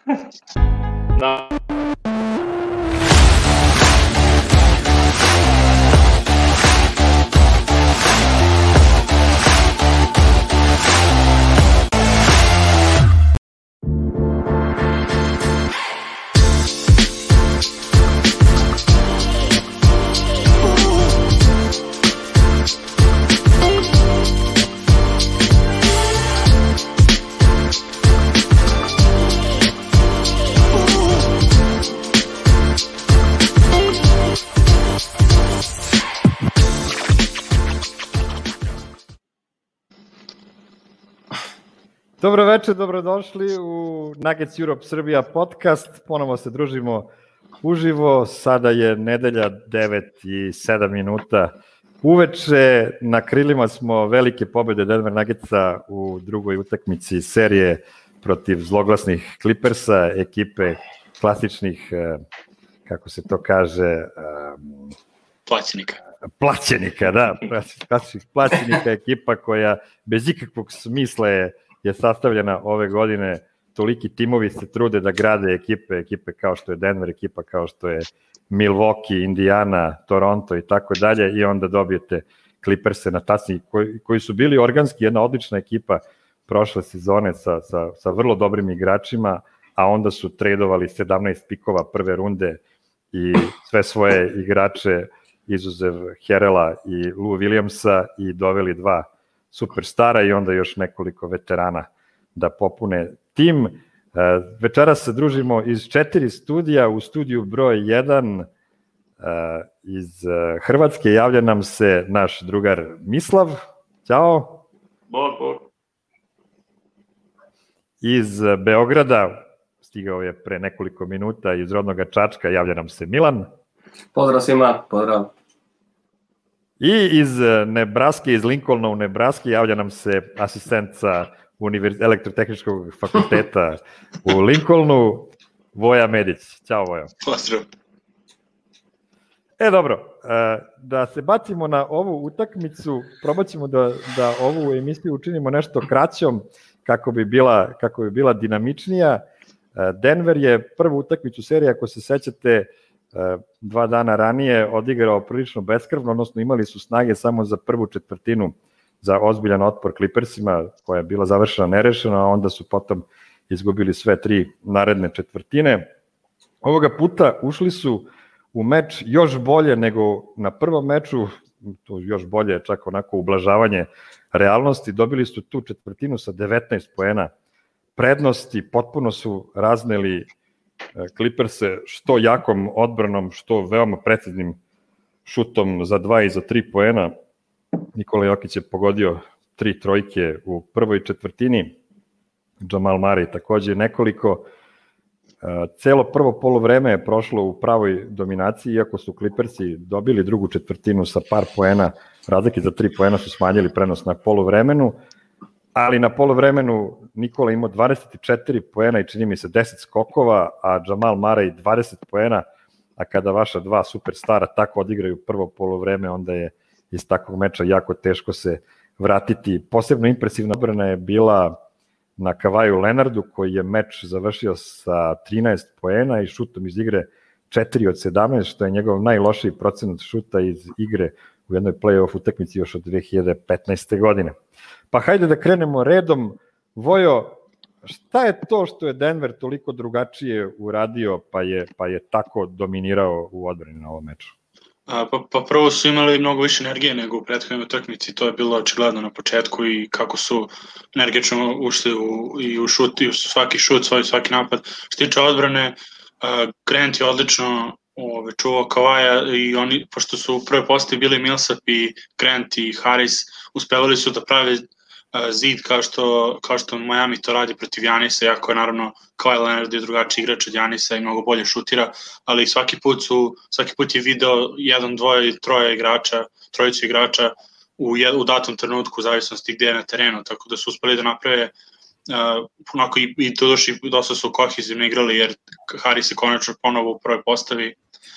Da. Dobro večer, dobrodošli u Nuggets Europe Srbija podcast. Ponovo se družimo uživo. Sada je nedelja 9:07 uveče. Na krilima smo velike pobede Denver Nuggetsa u drugoj utakmici serije protiv zloglasnih Clippersa, ekipe klasičnih, kako se to kaže... Plaćenika, da. Plaćenika ekipa koja bez ikakvog smisla je sastavljena ove godine. Toliki timovi se trude da grade ekipe kao što je Denver, ekipa kao što je Milwaukee, Indiana, Toronto i tako dalje, i onda dobijete Clipperse na tasni koji su bili organski jedna odlična ekipa prošle sezone sa vrlo dobrim igračima, a onda su tradovali 17 pikova prve runde i sve svoje igrače izuzev Herela i Lou Williamsa i doveli dva superstara i onda još nekoliko veterana da popune tim. Večeras se družimo iz 4 studija. U studiju broj 1 iz Hrvatske javlja nam se naš drugar Mislav. Ćao. Bog. Iz Beograda, stigao je pre nekoliko minuta iz rodnoga Čačka, javlja nam se Milan. Pozdrav svima, pozdrav. I iz Nebraske, iz Lincolna u Nebraski, javlja nam se asistent sa Elektrotehničkog fakulteta u Lincolnu, Voja Medić. Ćao, Voja. Pozdrav. Dobro, da se bacimo na ovu utakmicu, probat ćemo da ovu emisiju učinimo nešto kraćom, kako bi bila dinamičnija. Denver je prvu utakmicu serije, ako se sećate, 2 dana ranije odigrao prilično beskrvno, odnosno imali su snage samo za prvu četvrtinu za ozbiljan otpor Clippersima, koja je bila završena nerešeno, a onda su potom izgubili sve 3 naredne četvrtine. Ovoga puta ušli su u meč još bolje nego na prvom meču, to još bolje, čak onako ublažavanje realnosti. Dobili su tu četvrtinu sa 19 poena prednosti, potpuno su razneli Clippers-e što jakom odbranom, što veoma preciznim šutom za 2 i za 3 poena. Nikola Jokić je pogodio 3 trojke u prvoj četvrtini, Jamal Murray takođe nekoliko. Celo prvo poluvreme je prošlo u pravoj dominaciji, iako su Clippersi dobili drugu četvrtinu sa par poena, razlike za 3 poena su smanjili prenos na poluvremenu, ali na poluvremenu Nikola imao 24 poena i čini mi se 10 skokova, a Jamal Murray 20 poena, a kada vaša 2 superstara tako odigraju prvo poluvreme, onda je iz takvog meča jako teško se vratiti. Posebno impresivna odbrana je bila na Kawhiu Leonardu, koji je meč završio sa 13 poena i šutom iz igre 4 od 17, što je njegov najlošiji procenat šuta iz igre u jednoj play-off utakmici još od 2015. godine. Pa hajde da krenemo redom. Vojo, šta je to što je Denver toliko drugačije uradio pa je tako dominirao u odbrani na ovom meču? Pa prvo su imali mnogo više energije nego u prethodnoj utakmici, to je bilo očigledno na početku i kako su energično ušli u šut, i u svaki šut, svaki napad. Što tiče odbrane, Grant je odlično čuvao Kawhia i oni, pošto su u prvoj postavi bili Millsap i Grant i Harris, uspevali su da prave zid kao što Miami to radi protiv Janisa, iako je naravno Kawhi Leonard je drugačiji igrač od Janisa i mnogo bolje šutira, ali svaki put je video 1, 2, 3 trojicu igrača u datom trenutku, u zavisnosti gde je na terenu, tako da su uspeli da naprave onako i dosta su kohezivno igrali, jer Harris je konačno ponovo u prvoj postavi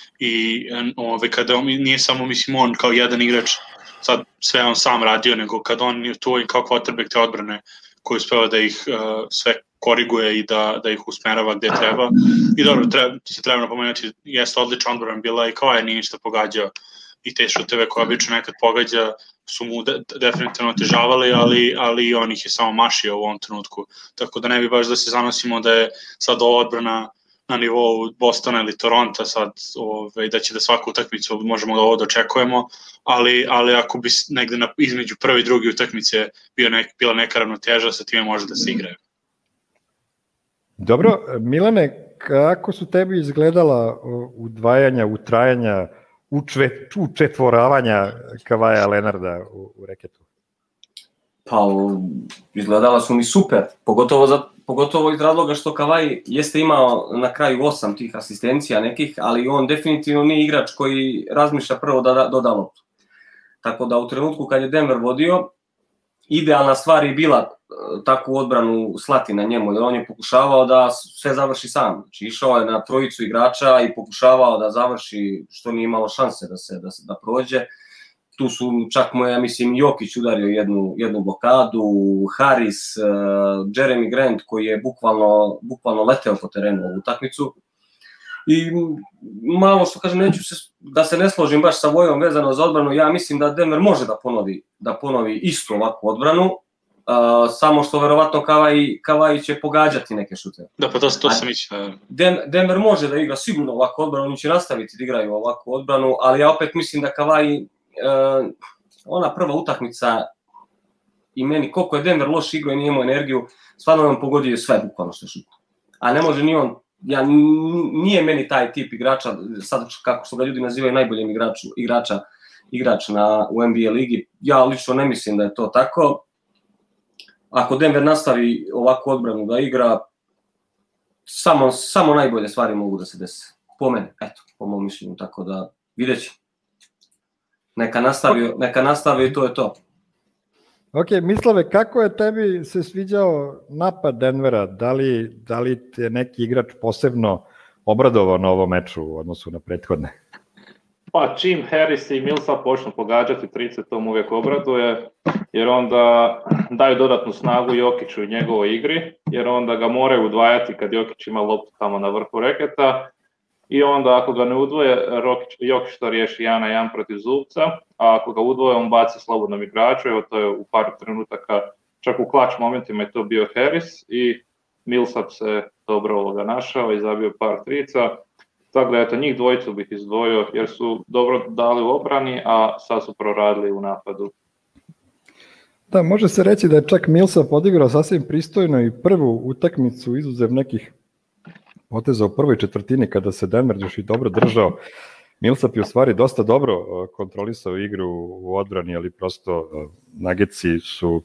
i kada nije samo on kao jedan igrač sad sve on sam radio, nego kad on je tu i kao quarterback te odbrane koji uspeva da ih sve koriguje i da ih usmerava gde treba. I dobro, treba napomenuti, jeste odličan odbran bila i Kawhi nije ništa pogađao i te šuteve koje obično nekad pogađa su mu definitivno otežavali, ali on ih je samo mašio u ovom trenutku. Tako da ne bi baš da se zanosimo da je sad ova odbrana na nivou Bostona ili Toronta sad, da će da svaku utakmicu možemo da ovo dočekujemo, ali ako bi negde između prve i druge utakmice bila neka ravnoteža, sa time može da se igraju. Dobro, Milane, kako su tebi izgledala udvajanja, utrajanja, učetvoravanja Kavaja Lenarda u reketu? Pa, izgledala su mi super, pogotovo iz razloga što Kavaj jeste imao na kraju 8 tih asistencija nekih, ali on definitivno nije igrač koji razmišlja prvo da doda loptu. Tako da u trenutku kad je Denver vodio, idealna stvar je bila takvu odbranu slati na njemu, jer on je pokušavao da sve završi sam. Znači, išao je na trojicu igrača i pokušavao da završi što nije imalo šanse da prođe. Tu su čak ja mislim, Jokić udario jednu blokadu, Harris, Jeremy Grant koji je bukvalno leteo po terenu u utakmicu. I malo što kažem, neću da se ne složim baš sa Vojom vezano za odbranu, ja mislim da Denver može da ponovi istu ovakvu odbranu, samo što verovatno Kawhi će pogađati neke šuteve. Da, pa to sam mislio. Denver može da igra sigurno ovakvu odbranu, oni će nastaviti da igraju ovakvu odbranu, ali ja opet mislim da Kawhi, ona prva utakmica i meni koliko je Denver loš igrao i nije imao energiju, stvarno on pogodio sve bukvalno što je šutno. A ne može ni on, nije meni taj tip igrača, sad kako što ga ljudi nazivaju najboljim igrač u NBA ligi, ja lično ne mislim da je to tako. Ako Denver nastavi ovakvu odbranu da igra, samo najbolje stvari mogu da se desi. Po meni, po mom mišljenju, tako da vidjet ćemo. Neka nastavi i to je to. Ok, Mislave, kako je tebi se sviđao napad Denvera? Da li te neki igrač posebno obradovao na ovom meču u odnosu na prethodne? Pa čim Harris i Millsap počnu pogađati trice, to mu uvijek obraduje, jer onda daju dodatnu snagu Jokiću i njegovoj igri, jer onda ga moraju udvajati kad Jokić ima loptu tamo na vrhu reketa, i onda ako ga ne udvoje, Jokić to riješi 1-1 protiv Zubca, a ako ga udvoje, on baci slobodnom igraču, evo to je u par trenutaka, čak u klač momentima je to bio Harris, i Millsap se dobro našao i zabio par trica. Tako da, eto, njih dvojicu bih izdvojio jer su dobro dali u obrani, a sad su proradili u napadu. Da, može se reći da je čak Millsap odigrao sasvim pristojno i prvu utakmicu izuzev nekih poteza u prvoj četvrtini kada se Denver još i dobro držao. Millsap je u stvari dosta dobro kontrolisao igru u odbrani, ali prosto Nuggetsi su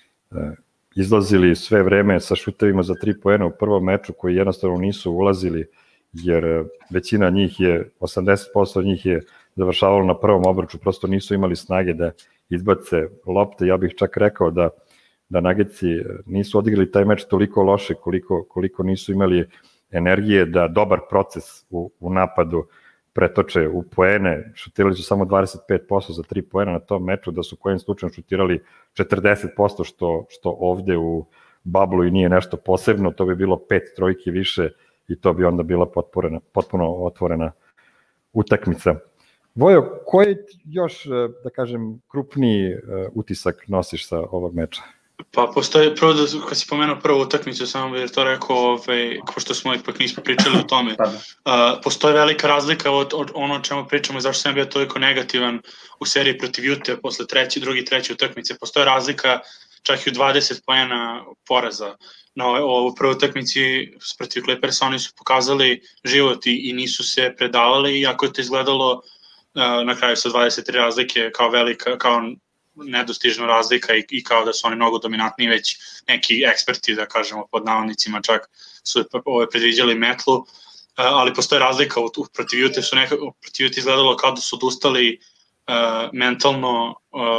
izlazili sve vreme sa šutevima za 3 poena u prvom meču koji jednostavno nisu ulazili, jer većina njih je, 80% njih je završavalo na prvom obruču, prosto nisu imali snage da izbace lopte. Ja bih čak rekao da Nuggetsi nisu odigrali taj meč toliko loše koliko nisu imali energije da dobar proces u napadu pretoče u poene. Šutirali su samo 25% za 3 poena na tom meču, da su kojim slučajem šutirali 40%, što ovde u bablu i nije nešto posebno, to bi bilo 5 trojki više i to bi onda bila potpuno otvorena utakmica. Vojo, koji još, da kažem, krupniji utisak nosiš sa ovog meča? Pa postoje, prvo kad si pomenuo prvu utakmicu, samo bih to rekao, pošto smo ipak nismo pričali o tome, postoji velika razlika od ono o čemu pričamo i zašto sam bio toliko negativan u seriji protiv Utah posle drugi, treće utakmice. Postoji razlika čak i u 20 poena poraza. Na ovoj prvoj utakmici protiv Clippersa oni su pokazali život i nisu se predavali, iako je to izgledalo na kraju sa 23 razlike kao velika, kao nedostižna razlika i kao da su oni mnogo dominantniji, već neki eksperti, da kažemo pod navodnicima, čak su predviđali metlu, ali postoje razlika protiv Utah protiv Utah izgledalo kao da su odustali mentalno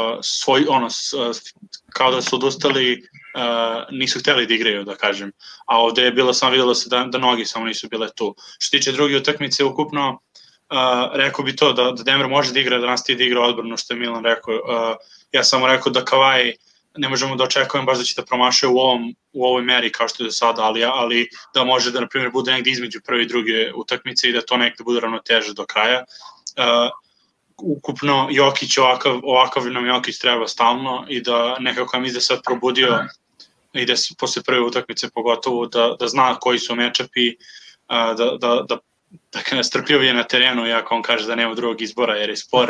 kao da su odustali, nisu hteli da igraju, da kažem, a ovde je bilo samo videlo se da noge samo nisu bile tu. Što tiče druge utakmice ukupno, rekao bi to da Denver može da igra, da nastavi da igra odbranu, što je Milan rekao. Ja sam rekao da Kawhi ne možemo da očekujemo baš da će da promašuje u ovoj meri kao što je do sada, ali da može da, na primjer, bude negde između prve i druge utakmice i da to negde bude ravnoteže do kraja. Ukupno, Jokić ovakav nam Jokić treba stalno i da nekako mi da sad probudio i da se posle prve utakmice pogotovo da zna koji su matchupi, da strpljivije na terenu, iako on kaže da nema drugog izbora jer je spor.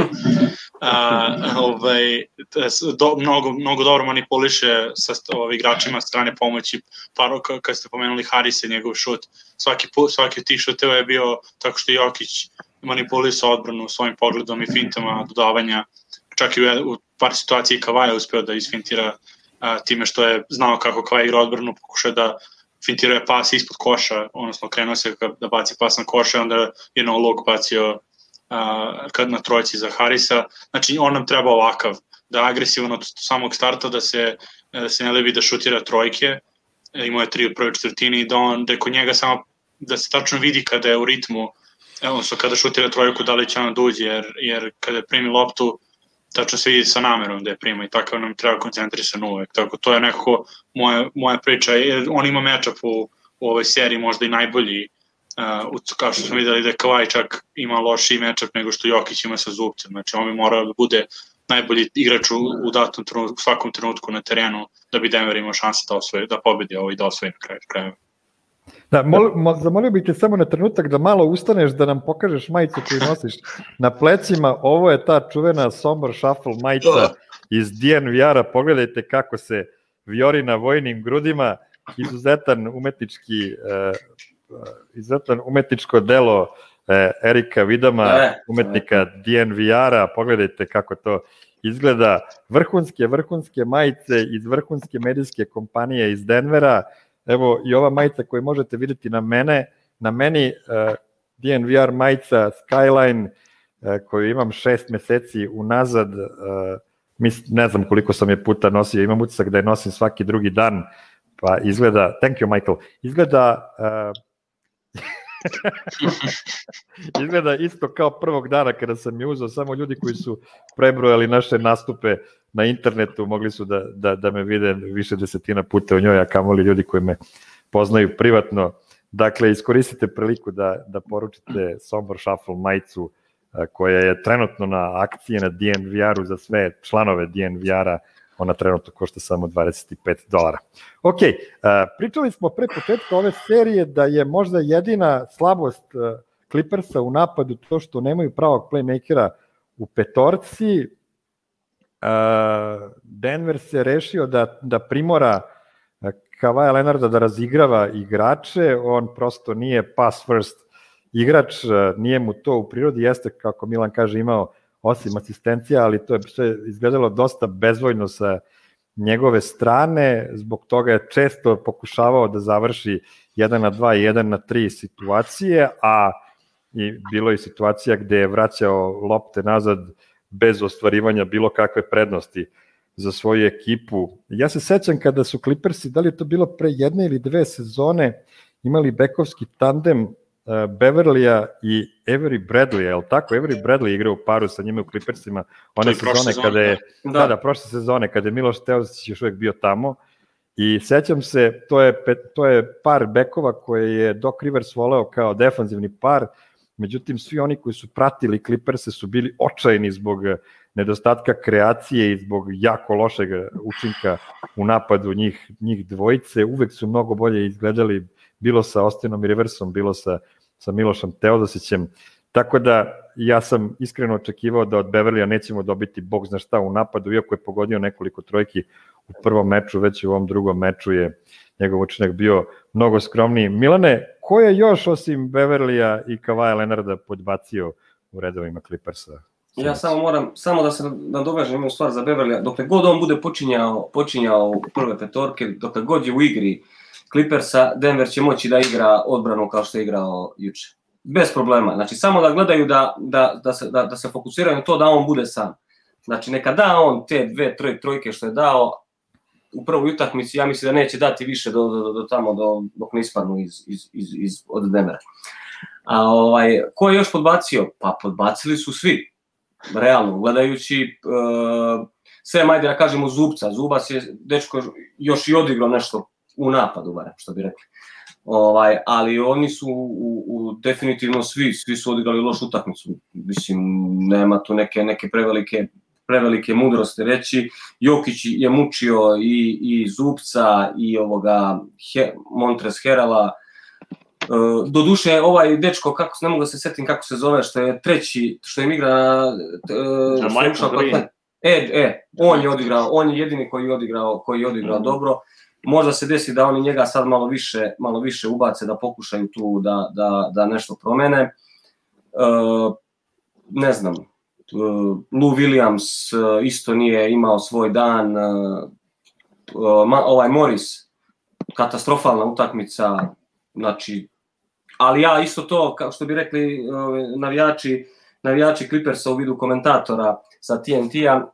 Mnogo dobro manipuliše sa igračima strane pomoći. Kad ste pomenuli Harisa, njegov šut, svaki od tih šuteva je bio tako što Jokić manipulisao odbranu svojim pogledom i fintama dodavanja. Čak i u par situacije Kawhi je uspeo da isfintira time što je znao kako Kawhi igra odbranu, pokušao da fintirao je pas ispod koša, odnosno krenuo se da baci pas na koša, onda je no look bacio na trojci za Harisa. Znači, on nam treba ovakav, da agresivan od samog starta, da se ne lebi da šutira trojke, imao je 3 u prvoj četvrtini i da je kod njega samo, da se tačno vidi kada je u ritmu, odnosno kada šutira trojku, da li će ona dođe, jer kada primi loptu, tačno se vidi sa namerom da je prima i tako nam treba koncentrisati uvek. Tako, to je nekako moja priča. On ima matchup u ovoj seriji možda i najbolji, kao što smo videli da je Kawhi čak ima lošiji matchup nego što Jokić ima sa Zubcem. Znači on bi morao da bude najbolji igrač u datom trenutku, u svakom trenutku na terenu da bi Denver imao šanse da pobedi ovo i da osvoji na kraju. Da, zamolio bih te samo na trenutak da malo ustaneš da nam pokažeš majicu koju nosiš na plecima. Ovo je ta čuvena Sombor Shuffle majica iz DNVR-a. Pogledajte kako se vijori na vojnim grudima. Izuzetan umetničko delo Erika Vidama, umetnika DNVR-a. Pogledajte kako to izgleda. Vrhunske majice iz vrhunske medijske kompanije iz Denvera. Evo i ova majica koju možete vidjeti na meni DNVR majica Skyline koju imam 6 meseci unazad, ne znam koliko sam je puta nosio, imam utisak da je nosim svaki drugi dan, pa izgleda, thank you Michael, izgleda isto kao prvog dana kada sam je uzeo, samo ljudi koji su prebrojali naše nastupe na internetu mogli su da me vide više desetina puta u njoj, a kamoli ljudi koji me poznaju privatno. Dakle, iskoristite priliku da poručite Sombor Shuffle majicu koja je trenutno na akciji na DNVR-u za sve članove DNVR-a, ona trenutno košta samo $25. Ok, pričali smo pre početka ove serije da je možda jedina slabost Clippersa u napadu to što nemaju pravog playmakera u petorci. Denver se rešio da primora Kawhi Leonarda da razigrava igrače, on prosto nije pass first igrač, nije mu to u prirodi, jeste kako Milan kaže imao 8 asistencija, ali to je sve izgledalo dosta bezvoljno sa njegove strane, zbog toga je često pokušavao da završi 1-2 i 1-3 situacije, a i bilo je situacija gde je vraćao lopte nazad bez ostvarivanja bilo kakve prednosti za svoju ekipu. Ja se sećam kada su Clippersi, da li je to bilo pre 1 ili 2 sezone, imali bekovski tandem Beverlya i Avery Bradley, je li tako? Avery Bradley igrao u paru sa njima u Clippersima one sezone kada je, prošle sezone kada je Miloš Teodosić još uvijek bio tamo i sećam se, to je par bekova koje je Doc Rivers voleo kao defanzivni par, međutim svi oni koji su pratili Clipperse su bili očajni zbog nedostatka kreacije i zbog jako lošeg učinka u napadu njih dvojice, uvek su mnogo bolje izgledali bilo sa Austinom Riversom, bilo sa Milošom Teodosićem, tako da ja sam iskreno očekivao da od Beverlya nećemo dobiti bog zna šta u napadu, iako je pogodio nekoliko trojki u prvom meču, već u ovom drugom meču je njegov učinak bio mnogo skromniji. Milane, ko je još osim Beverlya i Kawhi Leonarda podbacio u redovima Clippersa? Ja samo da se nadovežem jednu stvar za Beverlya, dokle god on bude počinjao prve petorke, dokle god je u igri Clippersa, Denver će moći da igra odbranu kao što je igrao juče. Bez problema. Znači, samo da gledaju da se fokusiraju na to da on bude sam. Znači, neka da on te 2 trojke što je dao u prvoj utakmici, ja mislim da neće dati više do tamo, dok ne ispadnu od Denvera. A ko je još podbacio? Pa podbacili su svi. Realno, gledajući sve ajde da kažemo Zubca. Zubac je dečko još i odigrao nešto u napadu, barem, što bi rekli. Ali oni su definitivno svi su odigrali lošu utakmicu. Mislim, nema tu neke prevelike mudrosti reći. Jokić je mučio i Zubca i ovoga Montrezl Harrella. Doduše, ovaj dečko, ne mogu da se setim kako se zove, što je treći, što im igra on je odigrao, on je jedini koji je odigrao dobro. Možda se desi da oni njega sad malo više ubace, da pokušaju tu da nešto promene. Ne znam, Lou Williams isto nije imao svoj dan, ovaj Morris, katastrofalna utakmica, znači, ali ja isto to, kao što bi rekli navijači Clippersa u vidu komentatora sa TNT-a,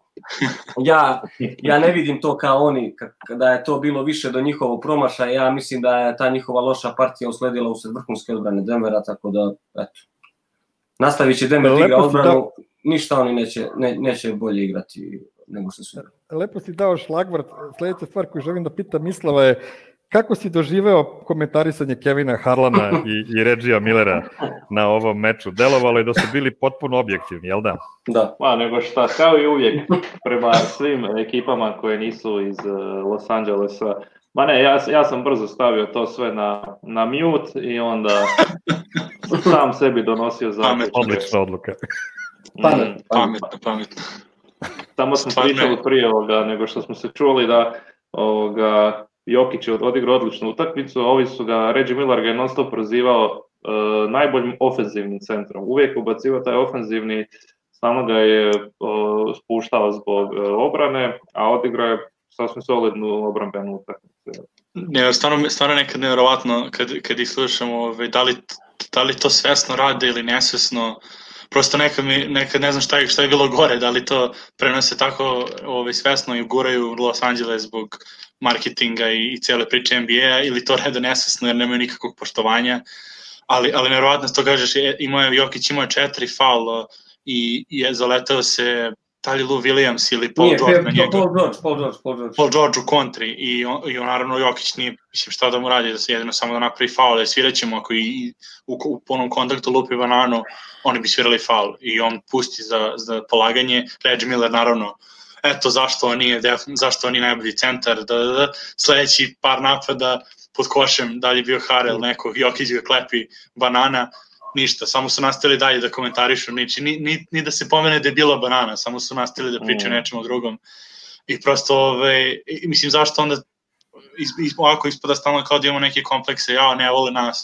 ja ne vidim to kao oni, da je to bilo više do njihovog promašaja, ja mislim da je ta njihova loša partija usledila usred vrhunske odbrane Denvera, tako da, eto, nastavit će Denver da igra odbranu, ništa oni neće bolje igrati nego što su. Lepo si dao šlagvort, sljedeća stvar koju želim da pitam Mislava je, kako si doživeo komentarisanje Kevina Harlana i Regija Millera na ovom meču? Delovalo je da su bili potpuno objektivni, jel da? Da. Ma nego šta, kao i uvijek prema svim ekipama koje nisu iz Los Angelesa. Ma ne, ja sam brzo stavio to sve na mute i onda sam sebi donosio zaključke. Odlična odluka. Pametno. Tamo smo pričali prije nego što smo se čuli da Jokić je odigrao odličnu utakmicu, a ovi su ga, Reggie Miller ga je non stop prozivao najboljim ofenzivnim centrom. Uvijek ubacivao taj ofenzivni, samo ga je spuštao zbog obrane, a odigrao je sasvim solidnu obrambenu utakmicu. Stvarno nekad nevjerovatno kad ih slušamo, da li to svesno rade ili nesvesno. Prosto nekad ne znam šta je bilo gore, da li to prenose tako svesno i uguraju Los Angeles zbog marketinga i cijele priče NBA-a ili to rade nesvesno jer nemaju nikakvog poštovanja. Ali nevjerovatno to kažeš, Jokić imao 4 faula i je zaletao se da li Lou Williams ili Paul George na njega. Paul George u kontri i on naravno Jokić nije, mislim šta da mu radi, da se jedino samo da napravi faul, svirat ćemo ako i u punom kontaktu lupi bananu, oni bi svirali faul i on pusti za polaganje, Reggie Miller naravno, eto zašto on nije najbolji centar, sledeći par napada pod košem, da li je bio Harrell neko, Jokić ga klepi banana, ništa, samo su nastavili dalje da komentarišu, ni da se pomene da je bila banana, samo su nastavili da pričaju nečemu drugom. I prosto, mislim, zašto onda ovako ispada stalno kao da imamo neke komplekse, ne vole nas,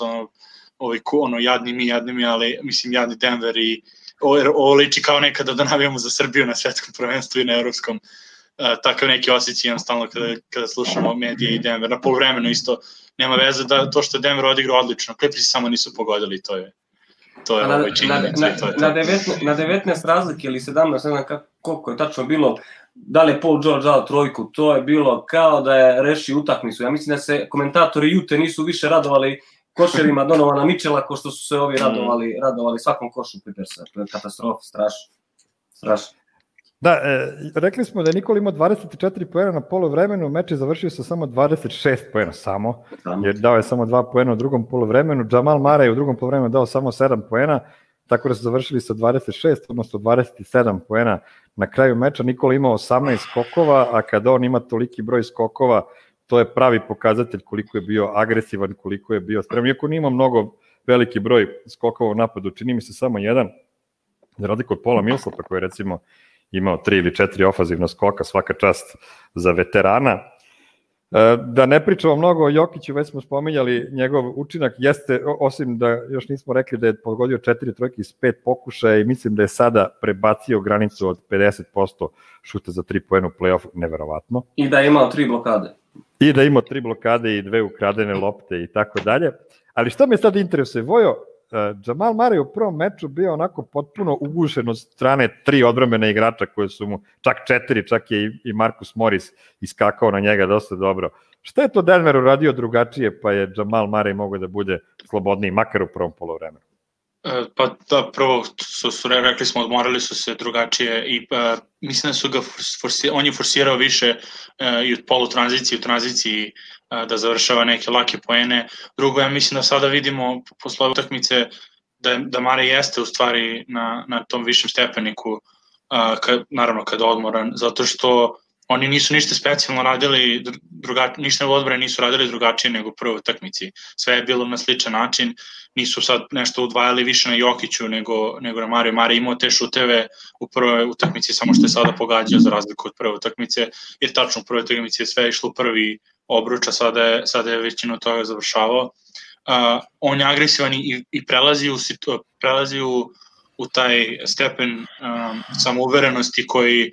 jadni mi, ali mislim, jadni Denver i ovo liči kao nekada da navijamo za Srbiju na svetskom prvenstvu i na evropskom. Takav neki osjećaj imam stalno kada slušamo medije i Denver. Na poluvremenu isto nema veze da to što je Denver odigrao odlično, Clippersi samo nisu pogodili, to je činjenica. Na 19 razlike ili 17, ne znam koliko je tačno bilo, da li je Paul George dao trojku, to je bilo kao da je rešio utakmicu. Ja mislim da se komentatori Jute nisu više radovali koševima Donovana Mitchella ko što su se ovi radovali svakom košu Clippersa. To je katastrofa, strašno. Da, rekli smo da je Nikola imao 24 poena na poluvremenu, meč je završio sa samo 26 poena jer dao je samo 2 poena u drugom poluvremenu, Jamal Murray u drugom poluvremenu dao samo 7 poena, tako da su završili sa 26, odnosno 27 poena na kraju meča. Nikola imao 18 skokova, a kada on ima toliki broj skokova, to je pravi pokazatelj koliko je bio agresivan, koliko je bio spreman. Iako nije imao mnogo veliki broj skokova u napadu, čini mi se samo jedan, za razliku od Paula Millsapa koji je recimo imao 3 ili 4 ofazivna skoka, svaka čast za veterana. Da ne pričamo mnogo o Jokiću, već smo spominjali njegov učinak, jeste, osim da još nismo rekli da je pogodio 4 trojke iz 5 pokušaja i mislim da je sada prebacio granicu od 50% šuta za 3 poena u play-offu, neverovatno. I da je imao 3 blokade. I da je imao 3 blokade i 2 ukradene lopte i tako dalje. Ali što me sad interesuje, Vojo, Jamal Murray u prvom meču bio onako potpuno ugušen od strane 3 odbrambena igrača koje su mu, čak 4, čak je i Marcus Morris iskakao na njega dosta dobro. Šta je to Denver uradio drugačije pa je Jamal Murray mogao da bude slobodniji, makar u prvom poluvremenu? Pa da, prvo rekli smo, odmorali su se drugačije i mislim da su ga on je forsirao više i od polutranzicije u tranziciji da završava neke lake poene. Drugo, ja mislim da sada vidimo posle utakmice da Mare jeste u stvari na tom višem stepeniku, naravno kada odmoran, zato što oni nisu ništa specijalno radili, ništa u odbrani nisu radili drugačije nego u prvoj utakmici. Sve je bilo na sličan način, nisu sad nešto udvajali više na Jokiću nego na Mariju. Mariju imao te šuteve u prvoj utakmici, samo što je sada pogađao za razliku od prve utakmice, jer tačno u prvoj utakmici je sve išlo prvi obruč, a sada je većinu toga završavao. On je agresivan i prelazi u taj stepen samouverenosti koji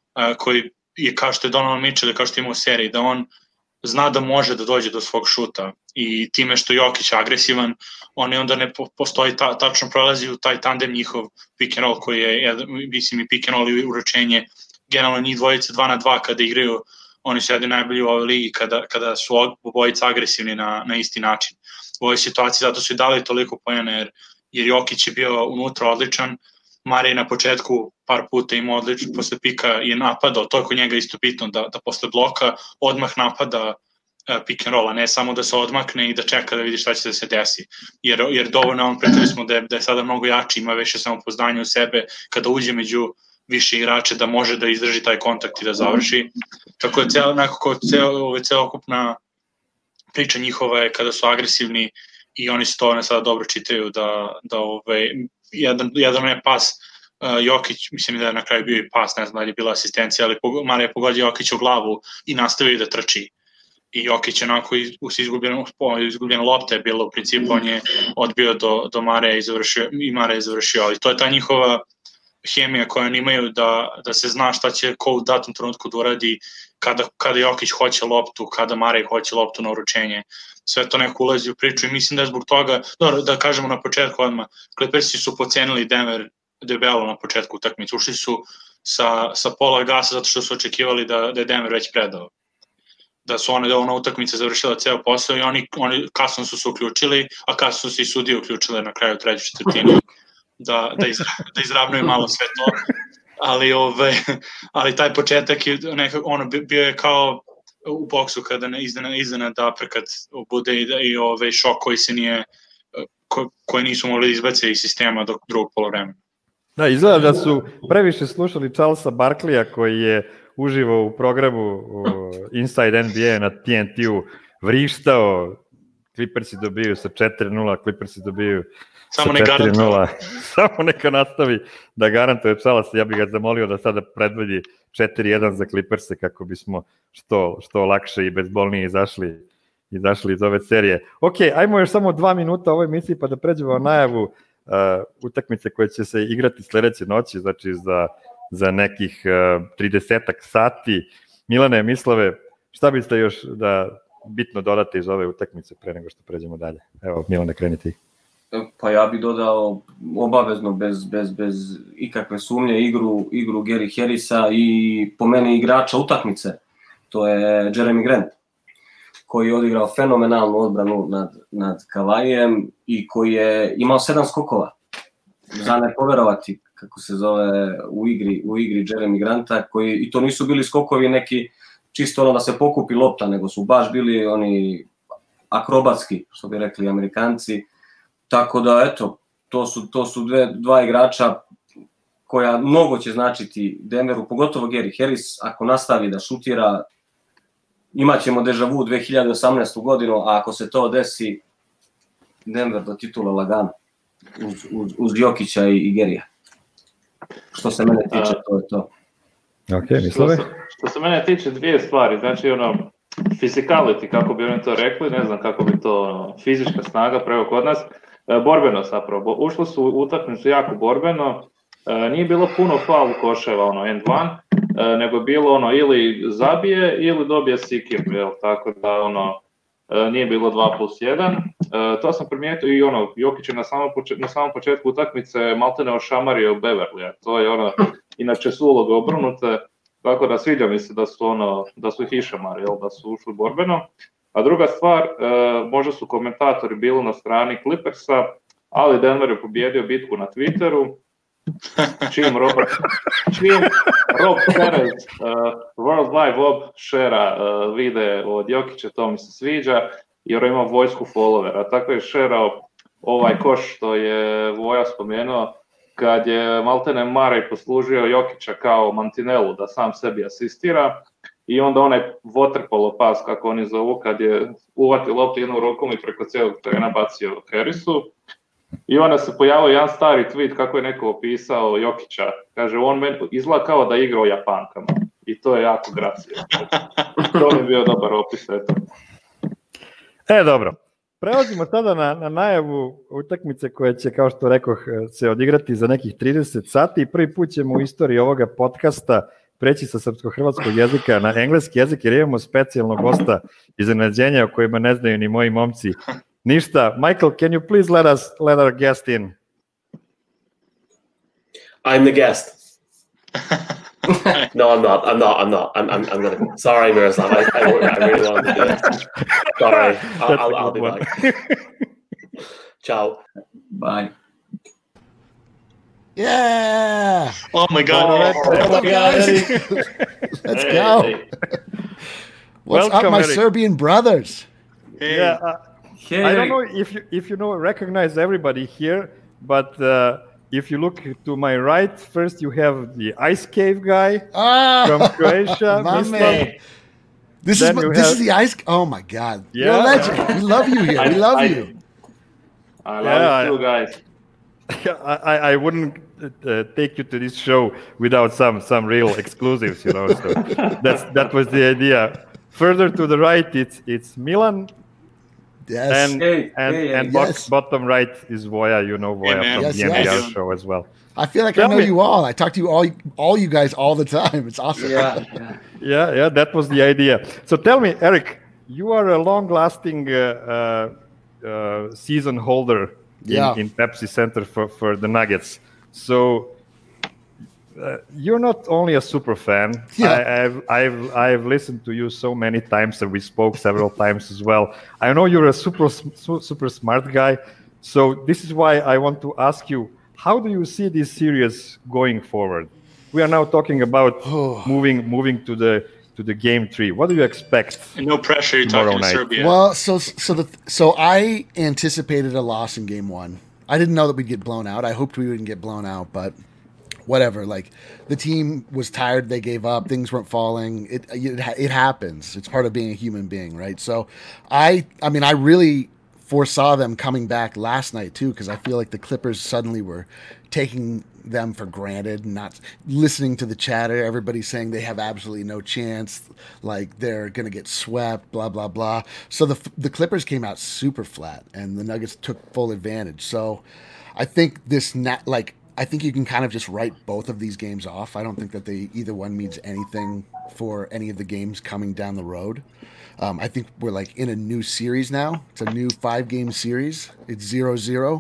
je kao što je Donovan Mitchell, kao što ima u seriji, da on zna da može da dođe do svog šuta i time što Jokić je agresivan, oni onda ne postoji tačno prolazi u taj tandem njihov pick and roll koji je, mislim i pick and roll i uručenje, generalno njih dvojice 2 na 2 kada igraju, oni su jedni najbolji u ovoj ligi kada su obojica agresivni na isti način. U ovoj situaciji zato su i dali toliko poena jer Jokić je bio unutra odličan, Mare na početku par puta imao odlično, posle pika je napadao, to je kod njega isto bitno da posle bloka odmah napada pick and roll, a ne samo da se odmakne i da čeka da vidi šta će da se desi. Jer dovoljno on pretili smo da je sada mnogo jači, ima više samopouzdanja u sebe, kada uđe među više igrače da može da izdrži taj kontakt i da završi. Tako je celokupna priča njihova je kada su agresivni i oni se to sada dobro čitaju da jedan je pas Jokić, mislim da je na kraju bio i pas, ne znam da li je bila asistencija, ali Mare je pogodio Jokić u glavu i nastavio da trči. I Jokić je onako izgubljena lopta je bila u principu, on je odbio do Mare i Mare je završio, ali to je ta njihova hemija koju oni imaju da se zna šta će ko u datom trenutku da uradi kada Jokić hoće loptu, kada Mare hoće loptu na uručenje. Sve to neko ulazi u priču i mislim da je zbog toga, da kažemo na početku odmah, Clippersi su pocenili Denver debelo na početku utakmice, ušli su sa pola gasa zato što su očekivali da je Denver već predao. Da ona utakmica završila ceo posao i oni kasno su se uključili, a kasno su i sudije uključile na kraju treću četvrtinu da izravnuju malo sve to. Ali taj početak je bio je kao u boksu kada iznenada aprekat bude i šok koji nisu mogli izbace iz sistema do drugog polovremena. Da, izgleda da su previše slušali Charlesa Barkleya koji je uživao u programu Inside NBA na TNT-u, vrištao, Clippersi dobiju sa 4-0, Clippersi dobiju sa 4-0. Samo neka nastavi da garantuje Charles, ja bih ga zamolio da sada predvodi 4-1 za Clipperse kako bismo što lakše i bezbolnije izašli iz ove serije. Ok, ajmo još samo 2 minuta u ovoj emisiji pa da pređemo na najavu utakmice koje će se igrati sledeće noći, znači za nekih 30-ak sati. Milane, Mislave, šta biste još bitno dodati iz ove utakmice pre nego što pređemo dalje? Evo, Milane, kreni ti. Pa ja bih dodao obavezno bez ikakve sumnje igru Gary Harrisa i po meni igrača utakmice, to je Jeremy Grant, koji je odigrao fenomenalnu odbranu nad Kavajijem i koji je imao 7 skokova. Za ne poverovati kako se zove u igri Jeremy Granta, i to nisu bili skokovi neki čisto da se pokupi lopta, nego su baš bili oni akrobatski, što bi rekli Amerikanci. Tako da, eto, to su dva igrača koja mnogo će značiti Denveru, pogotovo Gary Harris, ako nastavi da šutira, imaćemo deja vu 2018. godinu, a ako se to desi, Denver do titula lagano, uz Jokića i Garyja. Što se mene tiče, to je to. Ok, Mislave? Što se mene tiče, dvije stvari, znači physicality, kako bi oni to rekli, ne znam kako bi to, fizička snaga preko kod nas, borbeno zapravo, ušli su u utakmicu jako borbeno, nije bilo puno faul koševa, end one, nego je bilo ili zabije ili dobije sikim, tako da nije bilo 2+1. To sam primijetio i Jokić je na samom početku utakmice maltene ošamario Beverlya, to je inače su uloge obrnute, tako da sviđa mi se da su ih išamari, da su ušli borbeno. A druga stvar, možda su komentatori bili na strani Clippersa, ali Denver je pobjedio bitku na Twitteru. Čim Rob Perez World Wide Web šera vide od Jokića, to mi se sviđa, jer ima vojsku followera. Tako je šerao ovaj koš što je Voja spomenuo, kad je maltene Murray poslužio Jokića kao mantinelu da sam sebi asistira, i onda onaj waterpolo pas, kako oni zovu, kad je uvatio loptu jednom rukom i preko cijelog terena bacio Harrisu. I onda se pojavio jedan stari tweet kako je neko opisao Jokića. Kaže, on izgleda kao da igra o Japankama. I to je jako graciozno. To mi je bio dobar opis, eto. Dobro. Prelazimo sada na najavu utakmice koja će, kao što rekoh, se odigrati za nekih 30 sati. Prvi put ćemo u istoriji ovoga podcasta preći sa srpsko-hrvatskog jezika na engleski jezik, jer imamo specijalnog gosta iznenađenja o kojima ne znaju ni moji momci ništa. Michael, can you please let our guest in? I'm the guest. No, I'm not. I'm gonna. Sorry, Miroslav. I really wanted to do it. Sorry. I'll be back. Ciao. Bye. Yeah. Oh my God. What's up, guys? Let's go. What's Welcome, up, my Eric. Serbian brothers? Hey. Yeah, Hey, I don't know if you recognize everybody here, but if you look to my right, first you have the Ice Cave guy from Croatia. My Mislav. man. This Then is the ice. Oh my God! You're a Yeah. legend. We love you here. We love you. I love you guys. I wouldn't take you to this show without some real exclusives, you know. So that was the idea. Further to the right, it's Milan, Yes. and yes. bottom right is Voja. You know Voja man. from Yes, the NBR yes. show as well. I feel like Tell I know me. you all. I talk to you all you guys all the time. It's awesome. Yeah, that was the idea. So tell me, Eric, you are a long-lasting season holder in Pepsi Center for the Nuggets. So you're not only a super fan. Yeah. I've listened to you so many times, and we spoke several times as well. I know you're a super smart guy. So this is why I want to ask you, how do you see this series going forward? We are now talking about moving to the game 3. What do you expect? And no pressure, you're Tomorrow talking to night. Serbia. Well, so I anticipated a loss in game 1. I didn't know that we'd get blown out. I hoped we wouldn't get blown out, but whatever. Like, the team was tired. They gave up. Things weren't falling. It happens. It's part of being a human being, right? So I really foresaw them coming back last night too, because I feel like the Clippers suddenly were taking them for granted, not listening to the chatter. Everybody's saying they have absolutely no chance, like they're going to get swept, blah, blah, blah. So the Clippers came out super flat, and the Nuggets took full advantage. So I think I think you can kind of just write both of these games off. I don't think that either one means anything for any of the games coming down the road. I think we're like in a new series now. It's a new 5-game series. It's 0-0.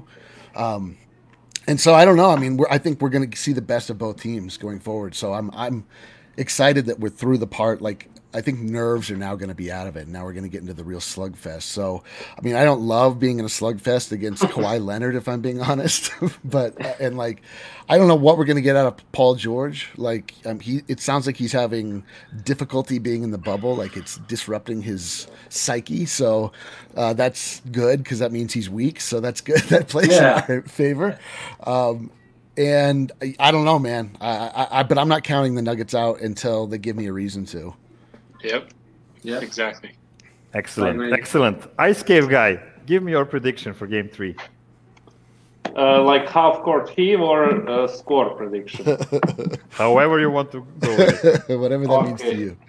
And so I don't know. I mean, I think we're going to see the best of both teams going forward. So I'm excited that we're through the part. Like, I think nerves are now going to be out of it. Now we're going to get into the real slugfest. So, I mean, I don't love being in a slugfest against Kawhi Leonard, if I'm being honest. But I don't know what we're going to get out of Paul George. Like, it sounds like he's having difficulty being in the bubble. Like, it's disrupting his psyche. So that's good, because that means he's weak. So that's good. That plays in our favor. And I don't know, man. But I'm not counting the Nuggets out until they give me a reason to. Yep, exactly. Excellent. Ice Cave guy, give me your prediction for game 3. Like half-court heave or score prediction? However you want to go with it. Whatever that means to you.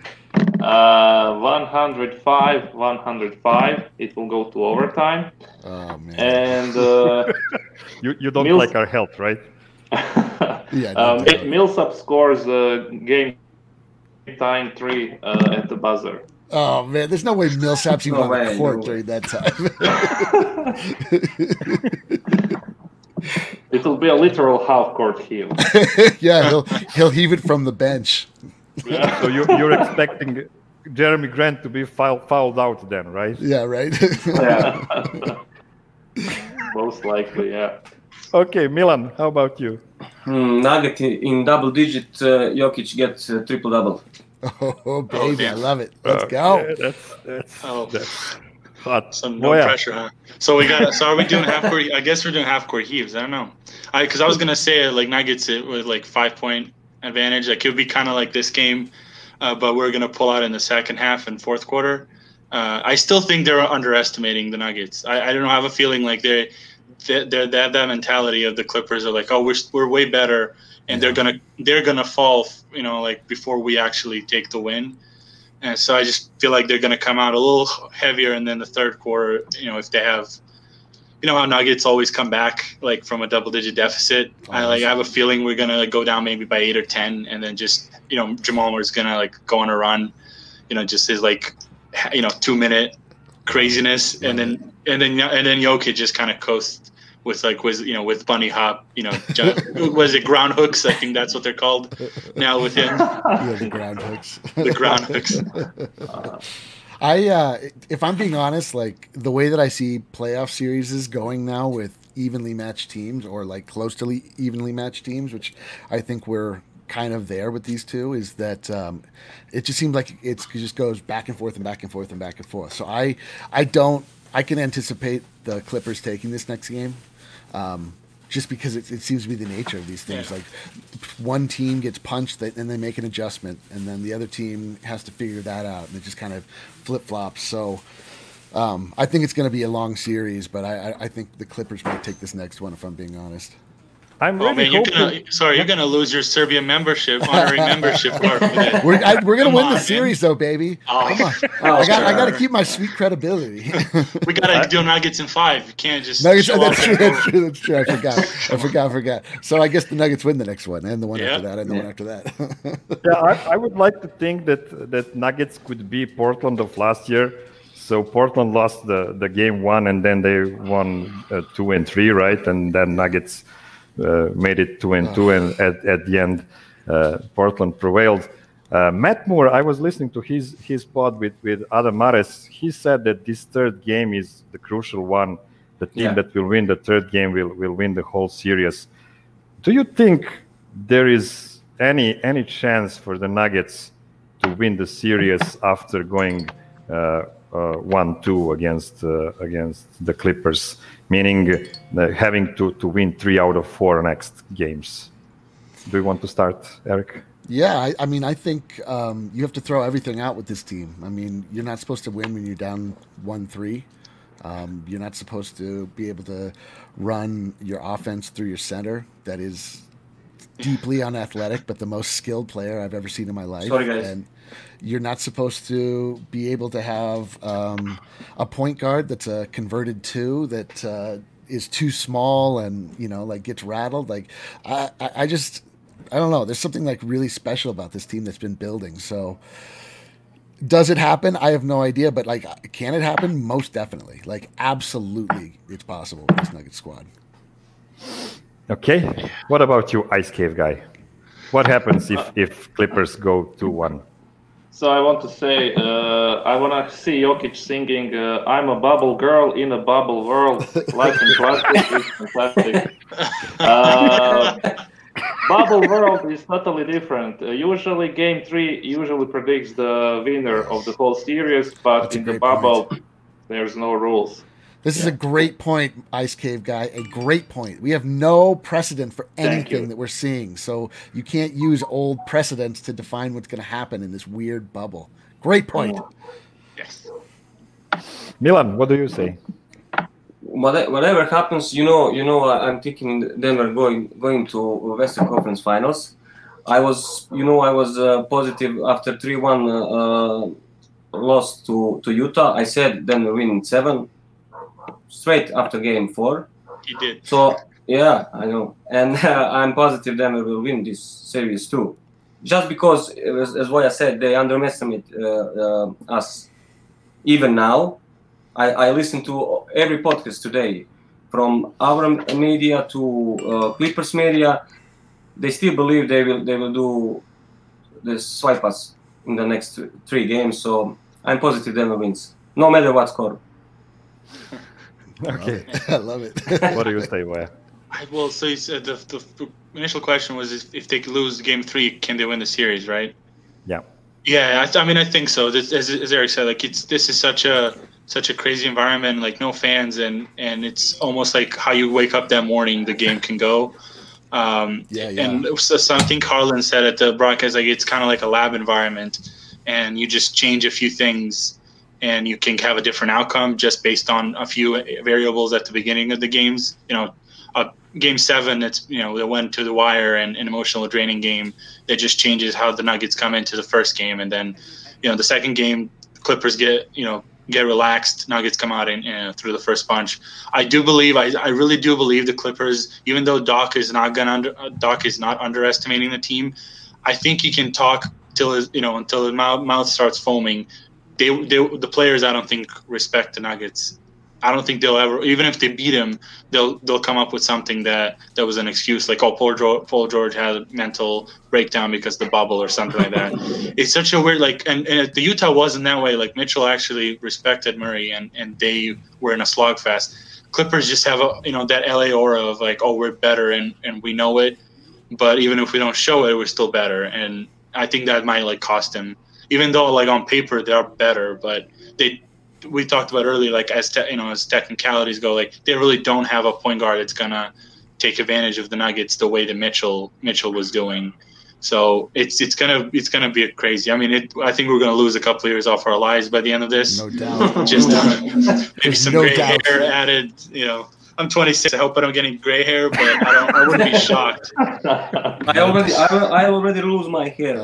105. It will go to overtime. Oh, man. And you don't like our health, right? Yeah. Millsap scores game time 3 at the buzzer. Oh, man. There's no way Millsap's even on the court during that time. It'll be a literal half-court heave. Yeah, he'll heave it from the bench. Yeah. So you're expecting Jeremy Grant to be fouled out then, right? Yeah, right. Yeah. Most likely, yeah. Okay, Milan, how about you? Nugget in double digit, Jokic gets triple-double. Oh, baby, I damn. love it. Let's go. Yeah, that's hot. So no Boya. pressure, huh? So so are we doing half court? I guess we're doing half court heaves. I don't know. Because I was gonna say like Nuggets it with like 5-point advantage. Like it would be kind of like this game, but we're gonna pull out in the second half and fourth quarter. I still think they're underestimating the Nuggets. I don't know. I have a feeling like they have that mentality of the Clippers are like, oh, we're way better, and they're gonna fall, like before we actually take the win. And so I just feel like they're gonna come out a little heavier, and then the third quarter, if they have, how Nuggets always come back like from a double-digit deficit. I have a feeling we're gonna go down maybe by 8 or 10, and then just Jamal Murray's gonna like go on a run, just his like 2-minute craziness, and then Jokic just kind of coast with bunny hop, was it ground hooks? I think that's what they're called now with him. Yeah, the ground hooks. The ground hooks. If I'm being honest, like the way that I see playoff series is going now with evenly matched teams or like close to evenly matched teams, which I think we're kind of there with these two, is that it just seems like it just goes back and forth and back and forth and back and forth. So I can anticipate the Clippers taking this next game. Just because it seems to be the nature of these things. Yeah. Like one team gets punched and they make an adjustment, and then the other team has to figure that out, and it just kind of flip-flops. So I think it's going to be a long series, but I think the Clippers might take this next one, if I'm being honest. I'm really hoping... you're gonna lose your Serbian honorary membership. We're gonna win the series, though, baby. Oh. Come on, I got to keep my sweet credibility. We gotta do Nuggets in 5. You can't just. Nuggets. That's true. I forgot. So I guess the Nuggets win the next one, and the one after that, and the one after that. Yeah, I would like to think that Nuggets could be Portland of last year. So Portland lost the game 1, and then they won 2 and 3, right? And then Nuggets made it 2 and 2, and at the end, Portland prevailed. Matt Moore, I was listening to his pod with Adam Mares. He said that this third game is the crucial one. The team that will win the third game will win the whole series. Do you think there is any chance for the Nuggets to win the series after going 1-2 against the Clippers, meaning having to win 3 out of 4 next games? Do you want to start, Eric? Yeah, I mean, I think you have to throw everything out with this team. I mean, you're not supposed to win when you're down 1-3. You're not supposed to be able to run your offense through your center. That is deeply unathletic, but the most skilled player I've ever seen in my life. Sorry, guys. And you're not supposed to be able to have a point guard that's a converted 2 that is too small and like gets rattled. Like I don't know. There's something like really special about this team that's been building. So does it happen? I have no idea, but like, can it happen? Most definitely. Like, absolutely, it's possible with this Nuggets squad. Okay. What about you, Ice Cave guy? What happens if Clippers go 2-1? So I want to say, I want to see Jokic singing "I'm a bubble girl in a bubble world." Life in plastic is fantastic. Bubble world is totally different. Usually, Game 3 usually predicts the winner of the whole series, but That's in the bubble, there's no rules. This is a great point, Ice Cave guy. A great point. We have no precedent for anything that we're seeing, so you can't use old precedents to define what's going to happen in this weird bubble. Great point. Yes. Milan, what do you say? Whatever happens, I'm thinking Denver going to Western Conference Finals. I was positive after 3-1 loss to Utah. I said Denver win 7 straight after Game 4. He did. So yeah, I know, and I'm positive Denver will win this series too. Just because, as Voya said, they underestimate us. Even now, I listen to every podcast today, from our media to Clippers media. They still believe they will do this swipe us in the next 3 games. So I'm positive Denver wins, no matter what score. Okay. I love it. What do you say, Waya? Well, so you said the initial question was if they lose Game 3, can they win the series, right? Yeah. Yeah, I mean, I think so. This, as Eric said, like this is such a crazy environment, like no fans, and it's almost like how you wake up that morning, the game can go. Yeah. And so something Carlin said at the broadcast, like it's kind of like a lab environment, and you just change a few things, and you can have a different outcome just based on a few variables at the beginning of the games. Game 7, it's they went to the wire and an emotional draining game that just changes how the Nuggets come into the first game, and then the second game, Clippers get relaxed, Nuggets come out and through the first punch. I really do believe the Clippers, even though Doc is not underestimating the team. I think he can talk until his mouth starts foaming. The players, I don't think, respect the Nuggets. I don't think they'll ever, even if they beat him, they'll come up with something that was an excuse, like, Paul George had a mental breakdown because of the bubble or something like that. It's such a weird, and the Utah wasn't that way. Like, Mitchell actually respected Murray, and they were in a slogfest. Clippers just have that LA aura of like, oh, we're better and we know it, but even if we don't show it, we're still better. And I think that might cost him, even though on paper they are better, but we talked about earlier, as technicalities go, they really don't have a point guard that's gonna take advantage of the Nuggets the way that Mitchell was doing. So it's gonna be crazy. I mean, I think we're gonna lose a couple of years off our lives by the end of this. No doubt. Just maybe some gray doubt. hair added. I'm 26. I hope I don't get any gray hair, but I wouldn't be shocked. I already lose my hair.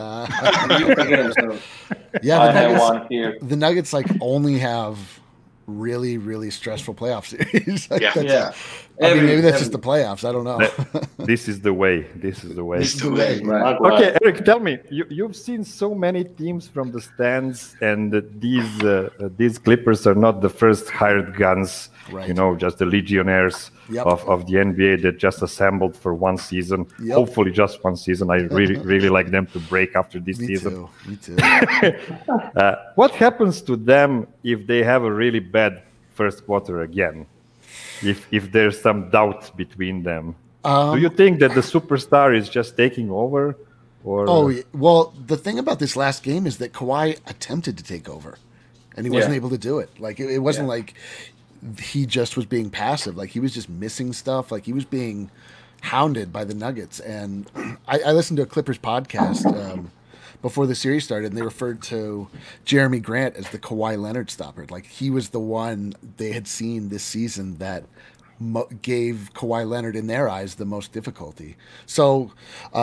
Yeah, I have one here. the Nuggets only have really, really stressful playoff series. Yeah. I mean, maybe that's just the playoffs. I don't know. This is the way. This is the way. This is the way. Right. Okay, Eric, tell me, you've seen so many teams from the stands, and these Clippers are not the first hired guns, Right. just the legionnaires Yep. of the NBA that just assembled for one season. Yep. Hopefully just one season. I really, really like them to break after this Me season. too. What happens to them if they have a really bad first quarter again? If there's some doubt between them, do you think that the superstar is just taking over? Or Well, the thing about this last game is that Kawhi attempted to take over, and he wasn't able to do it. It wasn't like he just was being passive. He was just missing stuff. He was being hounded by the Nuggets. And I listened to a Clippers podcast before the series started, and they referred to Jeremy Grant as the Kawhi Leonard stopper. He was the one they had seen this season that gave Kawhi Leonard, in their eyes, the most difficulty. So,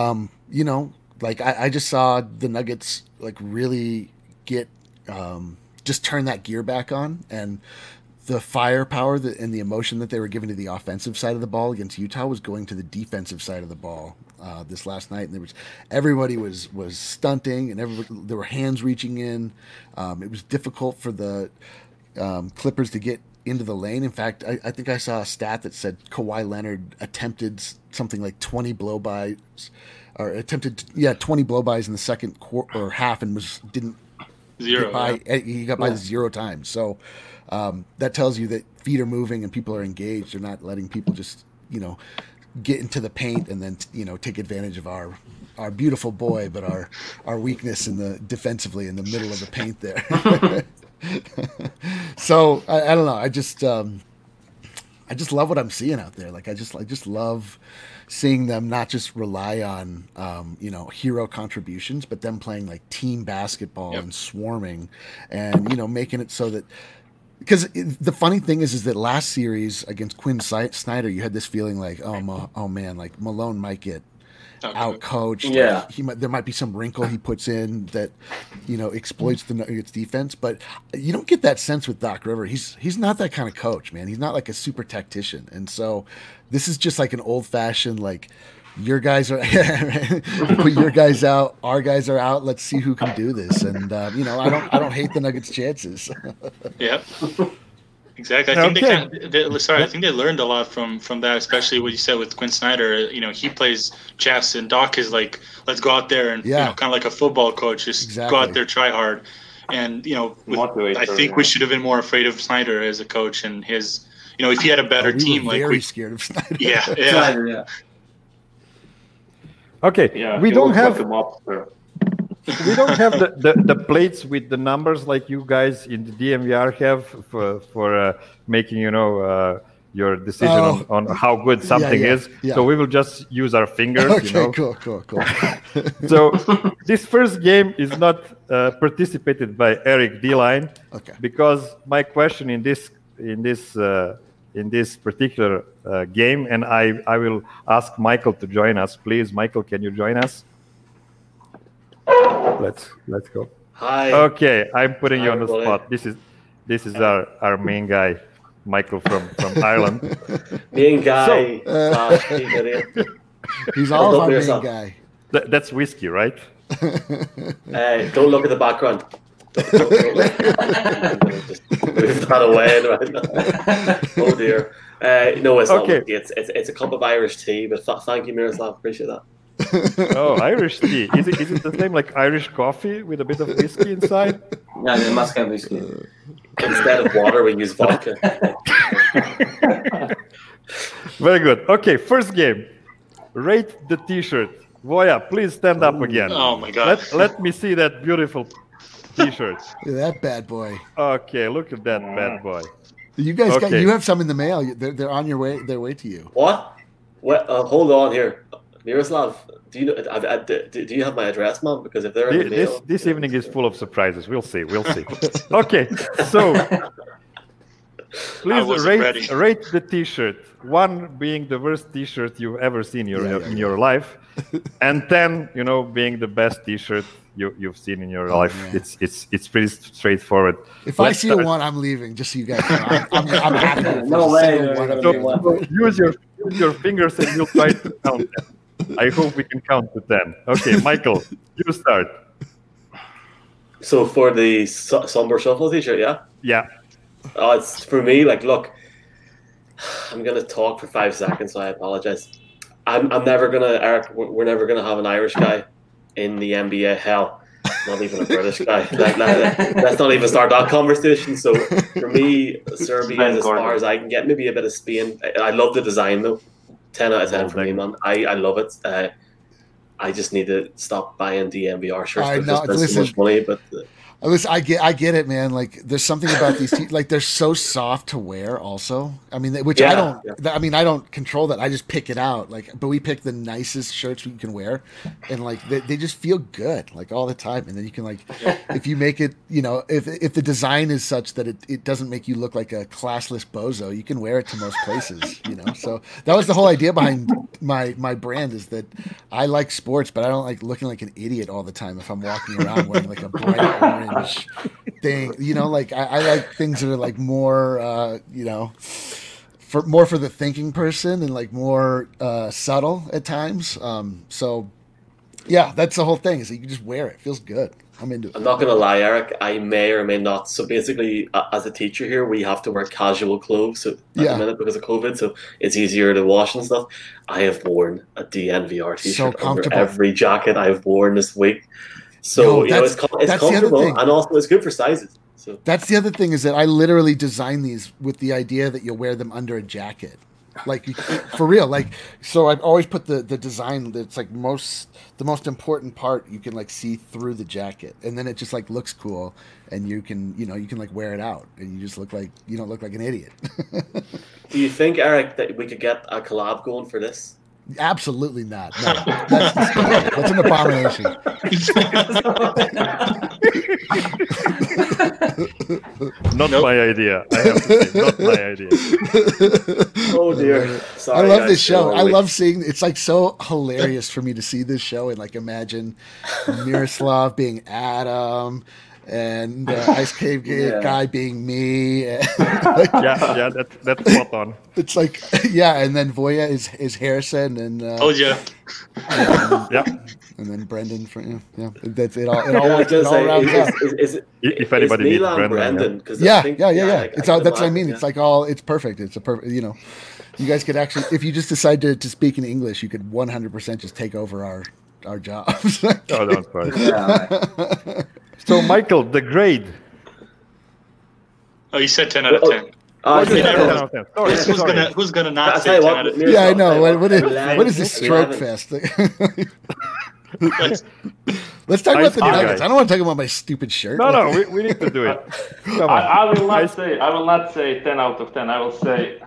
I just saw the Nuggets really get just turn that gear back on, and the firepower and the emotion that they were giving to the offensive side of the ball against Utah was going to the defensive side of the ball this last night. And everybody was stunting, and there were hands reaching in. It was difficult for the Clippers to get into the lane. In fact, I think I saw a stat that said Kawhi Leonard attempted something like 20 blow-bys, or 20 blow-bys in the second quarter or half, and didn't Zero. He got by 0 times. So that tells you that feet are moving and people are engaged. They're not letting people just get into the paint and then take advantage of our beautiful boy, but our weakness defensively in the middle of the paint there. So I don't know. I just love what I'm seeing out there. I just love seeing them not just rely on hero contributions, but them playing team basketball and swarming, and making it so that, because the funny thing is that last series against Quinn Snyder, you had this feeling oh man, Malone might get out coached. Yeah, there might be some wrinkle he puts in that exploits the Nuggets defense, but you don't get that sense with Doc Rivers. He's not that kind of coach, man. He's not a super tactician, and so this is just an old fashioned your guys are put your guys out, our guys are out. Let's see who can do this, and I don't hate the Nuggets' chances. Yep. Exactly. I think I think they learned a lot from that, especially what you said with Quinn Snyder. He plays chess, and Doc is let's go out there and kind of like a football coach, just go out there, try hard. And I think we should have been more afraid of Snyder as a coach and his if he had a better team, were like very scared of Snyder. yeah. Snyder, yeah. Okay, Yeah, we he don't looks have like a mobster. we don't have the plates with the numbers like you guys in the DMVR have for making your decision on how good something is. Yeah. So we will just use our fingers. Okay, cool. So this first game is not participated by Eric D-Line. Okay. Because my question in this particular game, and I will ask Michael to join us, please. Michael, can you join us? Let's go. Hi. Okay, I'm putting you on the everybody. spot. This is our main guy, Michael from Ireland. Main guy. He's all Don't our be main yourself. guy. That's whiskey, right? Don't look at the background. Don't I'm gonna just move that away right now. Oh dear. No, it's not Okay. whiskey. It's a cup of Irish tea. But thank you, Miroslav. Appreciate that. Oh, Irish tea. Is it the same like Irish coffee with a bit of whiskey inside? Yeah, they must have whiskey. Instead of water, we use vodka. Very good. Okay, first game. Rate the T-shirt. Voya, please stand up again. Oh my God. Let me see that beautiful T-shirt. Look at that bad boy. Okay, look at that bad boy. You guys Okay. you have some in the mail. They're on their way to you. What? Hold on here, Miroslav. Do you have my address, man? Because if they're in the mail, This evening is full of surprises. We'll see. Okay, so I wasn't please ready. rate the T-shirt. 1 being the worst T-shirt you've ever seen in your life, and 10, being the best T-shirt you've seen in your life. man. It's pretty straightforward. If I Let's see start. a 1, I'm leaving. Just so you guys know, I'm happy. With No a way, single they're one gonna of be them. one. Use your fingers and we'll try to count them. I hope we can count to 10. Okay, Michael, you start. so for the somber shuffle T-shirt, yeah. Yeah. It's for me. Like, look, I'm gonna talk for 5 seconds, so I apologize. I'm never gonna, Eric. We're never gonna have an Irish guy in the NBA. Hell, not even a British guy. Let's not even start that conversation. So for me, Serbia is as far as I can get. Maybe a bit of Spain. I love the design though. 10 out of 10 for me, man. I love it. I just need to stop buying DMVR shirts. I Because know, I spend so much money, but Listen, I get it, man. Like, there's something about these, like, they're so soft to wear. Also, I mean, which I don't. Yeah. I mean, I don't control that. I just pick it out. Like, but we pick the nicest shirts we can wear, and like they just feel good, like all the time. And then you can like, if you make it, if the design is such that it doesn't make you look like a classless bozo, you can wear it to most places. So that was the whole idea behind my brand, is that I like sports, but I don't like looking like an idiot all the time if I'm walking around wearing like a bright orange thing. Like I like things that are like more for the thinking person and like more subtle at times. So yeah, that's the whole thing, is that you can just wear it. It feels good. I'm into it. I'm not gonna lie, Eric. I may or may not. So basically, as a teacher here, we have to wear casual clothes at the minute because of COVID. So it's easier to wash and stuff. I have worn a DNVR t-shirt under comfortable. every jacket I've worn this week. So it's that's the other comfortable, thing. and also it's good for sizes. So That's the other thing, is that I literally designed these with the idea that you'll wear them under a jacket. Like, for real. Like, so I've always put the design that's like the most important part, you can like see through the jacket, and then it just like looks cool, and you can like wear it out, and you just look like, you don't look like an idiot. do you think, Eric, that we could get a collab going for this? Absolutely not. No, that's disgusting. That's an abomination. Not my idea. I have to say, not my idea. Oh dear. Sorry, I love guys. this show. I Like, love seeing. It's like so hilarious for me to see this show and like imagine Miroslav being Adam and Ice Cave guy being me. Yeah, that's spot on. It's like, yeah, and then Voya is Harrison, and Told you. Yeah. and then Brendan from that's it. All I was gonna say, rounds out. If anybody needs Milan Brendan, Brendan, Yeah. like, It's I all, can that's what I imagine, mean. yeah. It's like it's perfect. It's a perfect. You guys could actually, if you just decide to speak in English, you could 100% just take over our jobs. Oh, don't worry. Yeah, right. So, Michael, the grade. Oh, you said 10 out of 10. I What's say your 10 10 10. out of 10? Sorry, Who's gonna not I'll say tell you 10 what. out of 10? Mirko, Yeah, I know. What is this 11, stroke fest? Let's- Let's talk about the Ice Nuggets. guy. I don't want to talk about my stupid shirt. No, we need to do it. Come on. I will not say 10 out of 10. I will say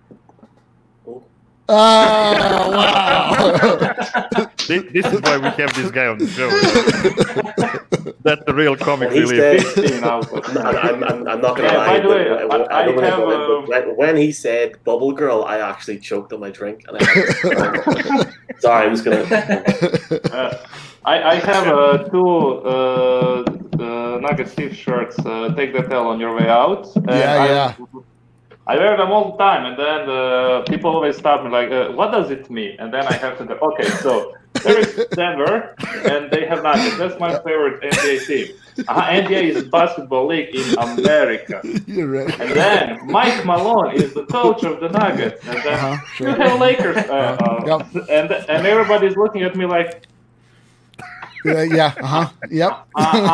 Oh, wow. This is why we have this guy on the show. That's the real comic He relief. said, 15 out of 10. I'm not gonna Yeah, lie. by the way, but I don't wanna have, go in, but when he said "bubble girl," I actually choked on my drink. And sorry, I'm just gonna. I have two Nugget Steve shirts. Take that L on your way out. And Yeah. I wear them all the time, and then people always stop me like, "What does it mean?" And then I have to go, "Okay, so there is Denver, and they have Nuggets. That's my favorite NBA team. NBA is a basketball league in America. You're right. And then Mike Malone is the coach of the Nuggets, and then Sure. you have Lakers, Yep. and everybody's looking at me like, Yep.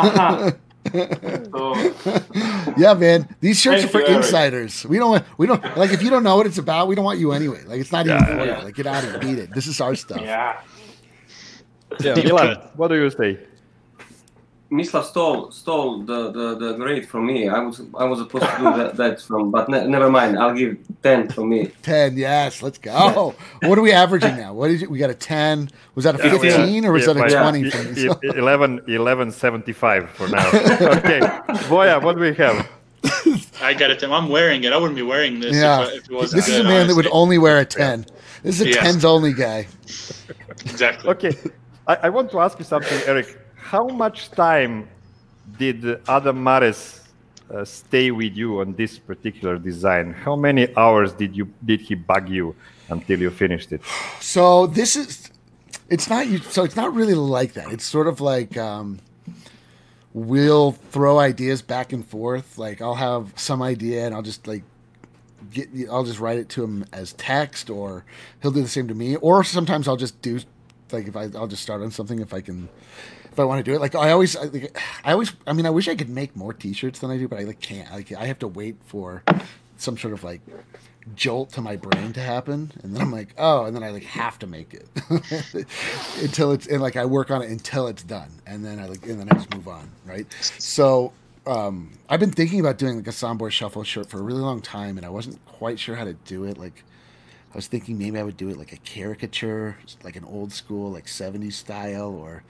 So, Yeah, man. These shirts Thank are for you, Eric. insiders. We don't like if you don't know what it's about, we don't want you anyway. Like it's not even for Yeah. you. Like get out of here, beat it. This is our stuff. yeah. Yeah, Milan, what do you say? Mislav stole the grade from me. I was supposed to do that from, but never mind. I'll give 10 from me. 10, yes, let's go. What are we averaging now? What is it? We got a 10. Was that a 15 or was that a 20 for me? 11.75 for now. Okay, Boya, what do we have? I got it. I'm wearing it. I wouldn't be wearing this Yeah. if it wasn't This is a good, man that would honestly. only wear a 10. This is a Yes. 10s only guy. Exactly. Okay, I want to ask you something, Eric. How much time did Adam Mares stay with you on this particular design? How many hours did he bug you until you finished it? So it's not really like that. It's sort of like we'll throw ideas back and forth. Like I'll have some idea and I'll just write it to him as text, or he'll do the same to me. Or sometimes I'll just do like I'll just start on something if I want to do it. Like I wish I could make more T-shirts than I do, but I can't. Like I have to wait for some sort of like jolt to my brain to happen, and then I'm like, oh, and then I like have to make it until it's and like I work on it until it's done, and then I just move on, right? So I've been thinking about doing like a Sombor Shuffle shirt for a really long time, and I wasn't quite sure how to do it. Like I was thinking maybe I would do it like a caricature, like an old school like 70s style, or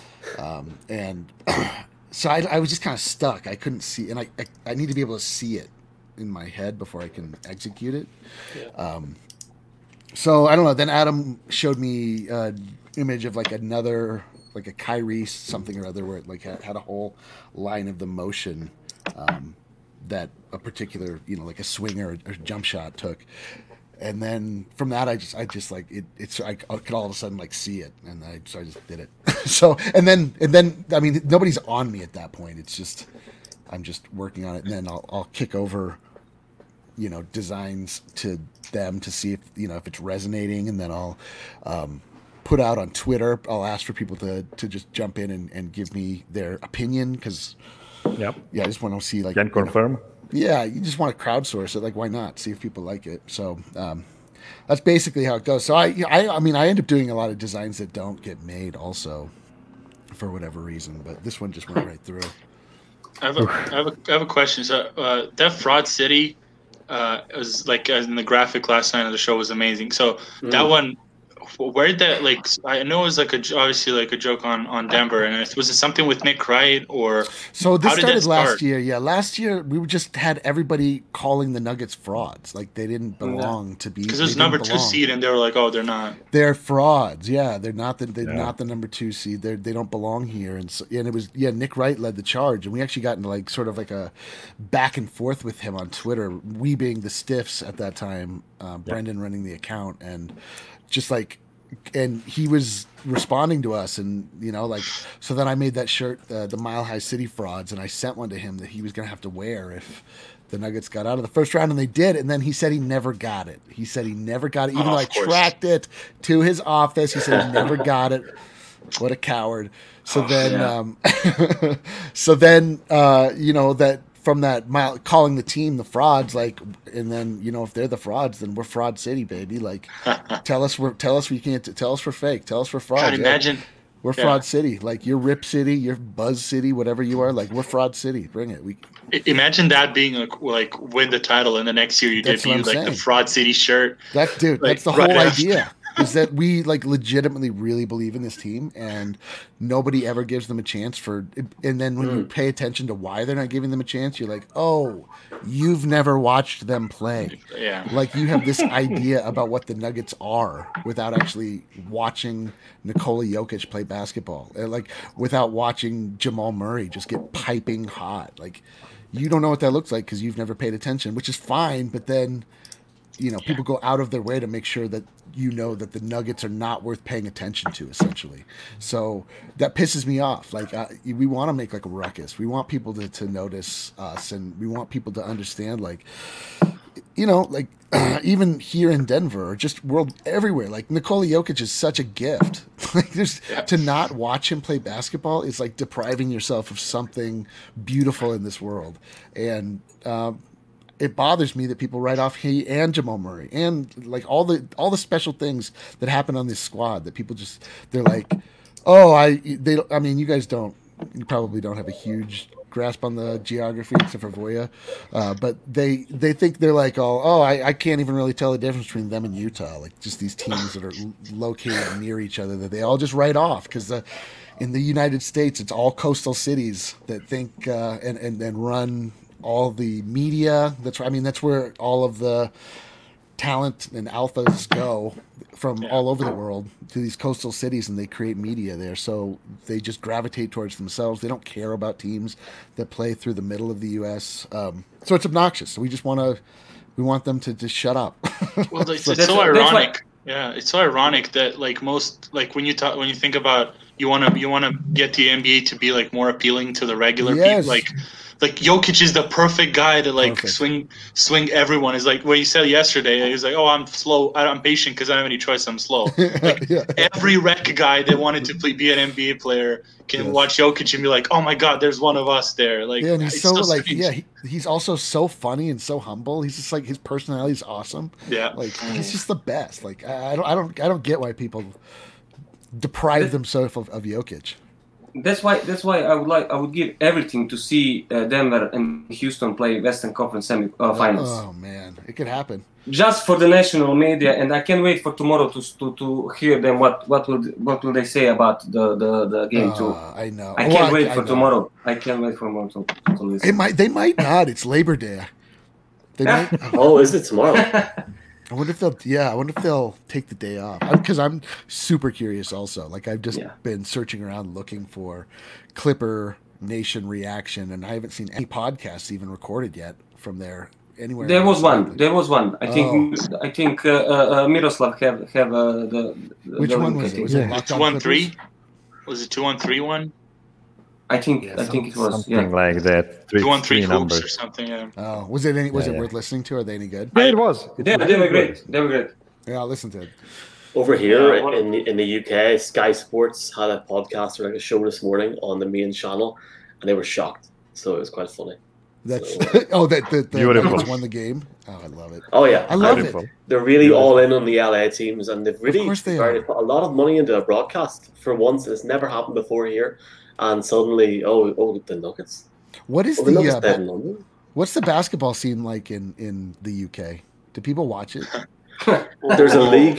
and so I was just kind of stuck. I couldn't see, and I need to be able to see it in my head before I can execute it. Yeah. So I don't know. Then Adam showed me an image of like another, like a Kyrie something or other, where it like had a whole line of the motion that a particular, like a swinger or jump shot took. And then from that, I just like I could all of a sudden like see it, and so I just did it. So and then I mean nobody's on me at that point. It's just I'm just working on it, and then I'll kick over, designs to them to see if if it's resonating, and then I'll put out on Twitter. I'll ask for people to just jump in and give me their opinion, because I just want to see like Can confirm. Yeah, you just want to crowdsource it. Like, why not? See if people like it. So that's basically how it goes. So I mean, I end up doing a lot of designs that don't get made, also, for whatever reason. But this one just went right through. I have a question. So that Fraud City was like in the graphic last night of the show was amazing. So that one, where did that like? I know it was like obviously like a joke on Denver, and was it something with Nick Wright or? So this how did that started last start? year. Yeah, last year we just had everybody calling the Nuggets frauds, like they didn't belong to be. Because there's they number didn't 2 belong. seed, and they were like, oh, they're not. They're frauds. Yeah, they're not the number 2 seed. They don't belong here. And it was Nick Wright led the charge, and we actually got into like sort of like a back and forth with him on Twitter. We being the Stiffs at that time, Brendan running the account, and just like, and he was responding to us, and so then I made that shirt, the Mile High City Frauds, and I sent one to him that he was gonna have to wear if the Nuggets got out of the first round, and they did. And then he said he never got it. Even though I tracked it to his office. He said he never got it. What a coward. So then that from that calling the team the frauds, like, and then if they're the frauds, then we're Fraud City, baby. Like, tell us we can't tell us we're fake, tell us we're fraud. God, imagine we're Fraud City, like you're Rip City, you're Buzz City, whatever you are. Like, we're Fraud City. Bring it. Imagine that being like win the title, and the next year you debut the Fraud City shirt. That's the whole idea. Is that we like legitimately really believe in this team, and nobody ever gives them a chance and then when you pay attention to why they're not giving them a chance, you're like, oh, you've never watched them play. Yeah. Like, you have this idea about what the Nuggets are without actually watching Nikola Jokic play basketball, like without watching Jamal Murray just get piping hot. Like, you don't know what that looks like because you've never paid attention, which is fine. But then, people go out of their way to make sure that that the Nuggets are not worth paying attention to, essentially. So that pisses me off. Like, we want to make like a ruckus. We want people to notice us, and we want people to understand, like, like even here in Denver or just world everywhere, like Nikola Jokic is such a gift. Like, to not watch him play basketball is like depriving yourself of something beautiful in this world. And, it bothers me that people write off he and Jamal Murray and like all the special things that happen on this squad that people they're like, you guys you probably don't have a huge grasp on the geography except for Voya, but they think they're like, I can't even really tell the difference between them and Utah, like just these teams that are located near each other that they all just write off because in the United States it's all coastal cities that think and run all the media. That's where all of the talent and alphas go from all over the world to these coastal cities, and they create media there. So they just gravitate towards themselves. They don't care about teams that play through the middle of the U.S. So it's obnoxious. So we want them to just shut up. Well, it's so ironic. Yeah, it's so ironic that like when you think about you want to get the NBA to be like more appealing to the regular people, like Jokic is the perfect guy to like swing everyone. Is like what he said yesterday. He was like, "Oh, I'm slow. I'm patient because I don't have any choice. I'm slow." Like every rec guy that wanted to be an NBA player can watch Jokic and be like, "Oh my God, there's one of us there." Like, and he's so like, he's also so funny and so humble. He's just like, his personality is awesome. Yeah, like he's just the best. Like I don't get why people deprive themselves of Jokic. That's why I would give everything to see Denver and Houston play Western Conference semi-finals. Oh man, it could happen. Just for the national media, and I can't wait for tomorrow to hear them what will they say about the game too. I know. I can't wait for tomorrow. I can't wait for tomorrow to listen. They might not. It's Labor Day. They might. Oh, is it tomorrow? I wonder if they'll take the day off, because I'm super curious also. Like, I've just been searching around looking for Clipper Nation reaction, and I haven't seen any podcasts even recorded yet from there anywhere. There was one. I think Miroslav have the which one was it? Was it 2-on-3? Was it 2-on-3 one? I think it was something like that. 2-on-3 numbers or something. Yeah. Oh, was it worth listening to? Are they any good? Yeah, it was. They were great. They were great. Yeah, I'll listen to it. Over here in the UK, Sky Sports had a podcast or like a show this morning on the main channel, and they were shocked. So it was quite funny. That's the Nuggets won the game. Oh, I love it. Oh yeah, I love Beautiful. it. They're really all in on the LA teams, and they've really put a lot of money into a broadcast for once. It's never happened before here. And suddenly, the Nuggets. What is the Nuggets dead in London? What's the basketball scene like in the UK? Do people watch it? There's a league.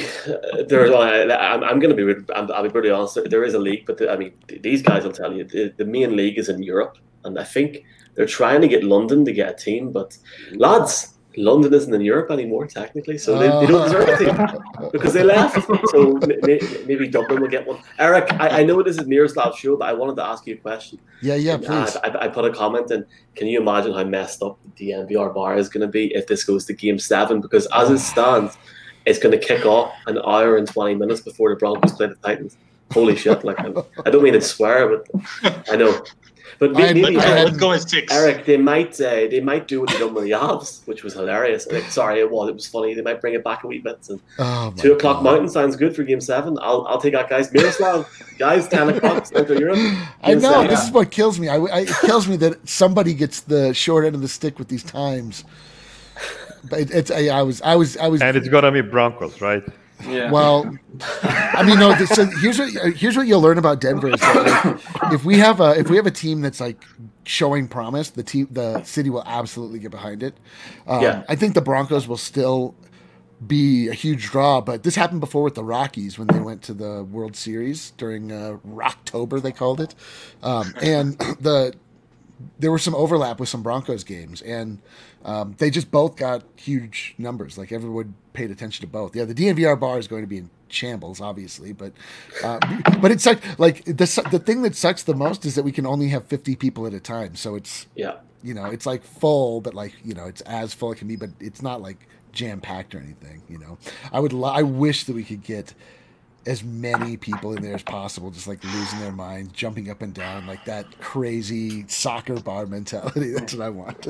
I'm going to be. I'll be pretty honest. There is a league, but these guys will tell you the main league is in Europe, and I think they're trying to get London to get a team. But lads, London isn't in Europe anymore, technically, so they don't deserve a team because they left. So maybe Dublin will get one. Eric, I know this is Miroslav's show, but I wanted to ask you a question. Yeah, please. I put a comment in. Can you imagine how messed up the NBR bar is going to be if this goes to Game 7? Because as it stands, it's going to kick off an hour and 20 minutes before the Broncos play the Titans. holy shit! Like I don't mean to swear, but I know. But maybe let's go at 6. Eric, they might do what they done with the Avs, which was hilarious. Like, sorry, it was funny. They might bring it back a wee bit. And 2 o'clock Mountain sounds good for Game 7. I'll take that, guys. Miroslav, guys, 10 o'clock Central Europe. I know this is what kills me. It kills me that somebody gets the short end of the stick with these times. But I was, and it's gonna be Broncos, right? Yeah. Well, I mean, no. So here's what you'll learn about Denver is that like, if we have a team that's like showing promise, the city will absolutely get behind it. I think the Broncos will still be a huge draw, but this happened before with the Rockies when they went to the World Series during Rocktober, they called it, and there was some overlap with some Broncos games, and they just both got huge numbers. Like everyone paid attention to both. Yeah, the DNVR bar is going to be in shambles, obviously, but it's like the thing that sucks the most is that we can only have 50 people at a time. So it's it's like full, but like it's as full it can be, but it's not like jam packed or anything. I wish that we could get as many people in there as possible, just like losing their mind, jumping up and down, like that crazy soccer bar mentality. That's what I want.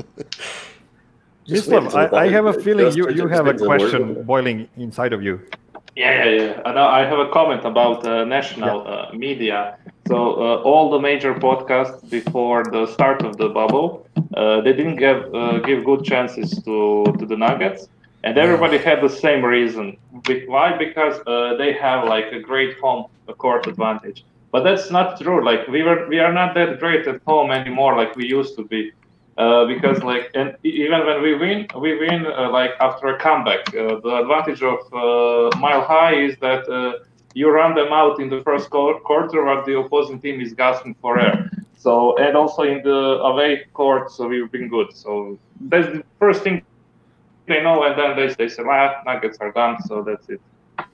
Mislav, I have a feeling you have a question boiling inside of you. Yeah. I have a comment about national media. So all the major podcasts before the start of the bubble, they didn't give good chances to the Nuggets. And everybody had the same reason. Why? Because they have like a great home court advantage. But that's not true. Like we are not that great at home anymore, like we used to be. Because like, and even when we win like after a comeback. The advantage of Mile High is that you run them out in the first quarter, while the opposing team is gasping for air. So, and also in the away court, so we've been good. So that's the first thing they know, and then they say, Nuggets are done, so that's it.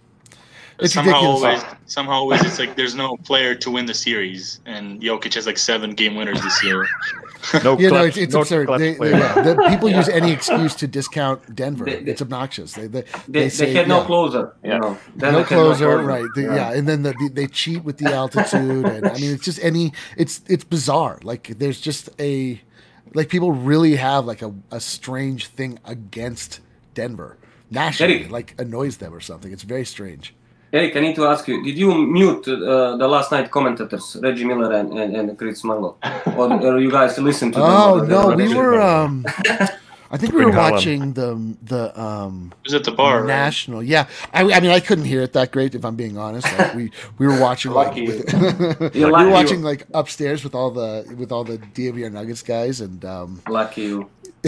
Somehow always it's like there's no player to win the series, and Jokic has like 7 game winners this year. It's absurd. People use any excuse to discount Denver. It's obnoxious. They say, had no closer. No closer, right? And then they cheat with the altitude, and I mean it's just it's bizarre. Like there's just people really have like a strange thing against Denver nationally, Eric, like annoys them or something. It's very strange. Eric, I need to ask you: did you mute the last night commentators, Reggie Miller and Chris Marlowe, or you guys listen to them? Oh no, we were. I think we were watching the was at the bar national. Right? Yeah, I mean I couldn't hear it that great if I'm being honest. Like we were watching we were watching like upstairs with all the DNVR Nuggets guys and lucky you.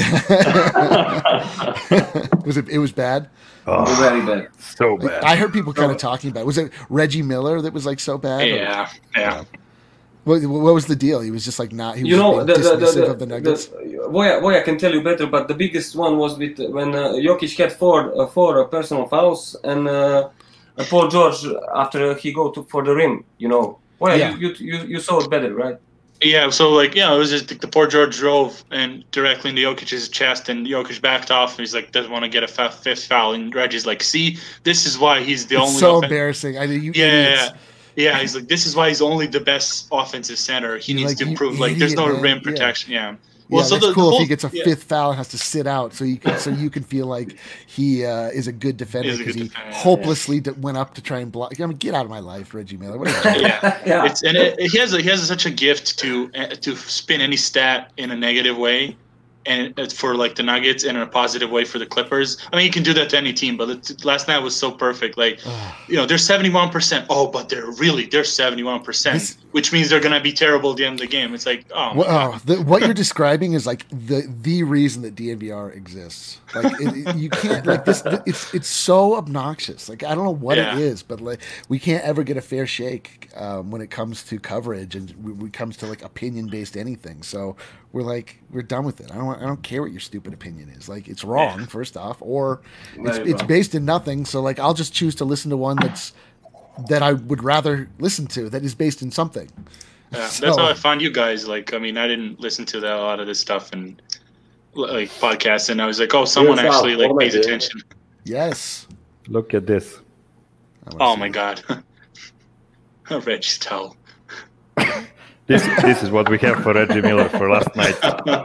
It was bad. Oh, very bad. So bad. I heard people kind of talking about it. Was it Reggie Miller that was like so bad? Yeah. What was the deal? He was just like not. He was dismissive of the Nuggets. Boy, I can tell you better. But the biggest one was with when Jokic had four personal fouls and Paul George after he go for the rim. You saw it better, right? Yeah, so it was just the poor George drove and directly into Jokic's chest, and Jokic backed off. And he's like, doesn't want to get a fifth foul, and Reggie's like, see, this is why he's the only. So embarrassing. I mean, yeah. He's like, this is why he's only the best offensive center. He needs to improve. Like, there's no rim protection. Yeah. Well, so that's cool if he gets a fifth foul and has to sit out, so you can feel like he is a good defender because he hopelessly went up to try and block. I mean, get out of my life, Reggie Miller. What are you he has such a gift to spin any stat in a negative way, and it's for like the Nuggets, and in a positive way for the Clippers. I mean, you can do that to any team, but last night was so perfect. Like, they're 71%. Oh, but they're 71%, which means they're gonna be terrible at the end of the game. It's like, what you're describing is like the reason that DNVR exists. Like, you can't like this. It's so obnoxious. Like, I don't know what it is, but like we can't ever get a fair shake when it comes to coverage and when it comes to like opinion based anything. So we're done with it. I don't care what your stupid opinion is. Like, it's wrong, first off, or it's based in nothing. So like, I'll just choose to listen to one that I would rather listen to that is based in something. Yeah, that's how I found you guys. Like, I mean, I didn't listen to a lot of this stuff and like podcasts, and I was like, oh, someone actually like pays attention. Yes. Look at this. Oh my God. Reggie's towel. This is what we have for Reggie Miller for last night's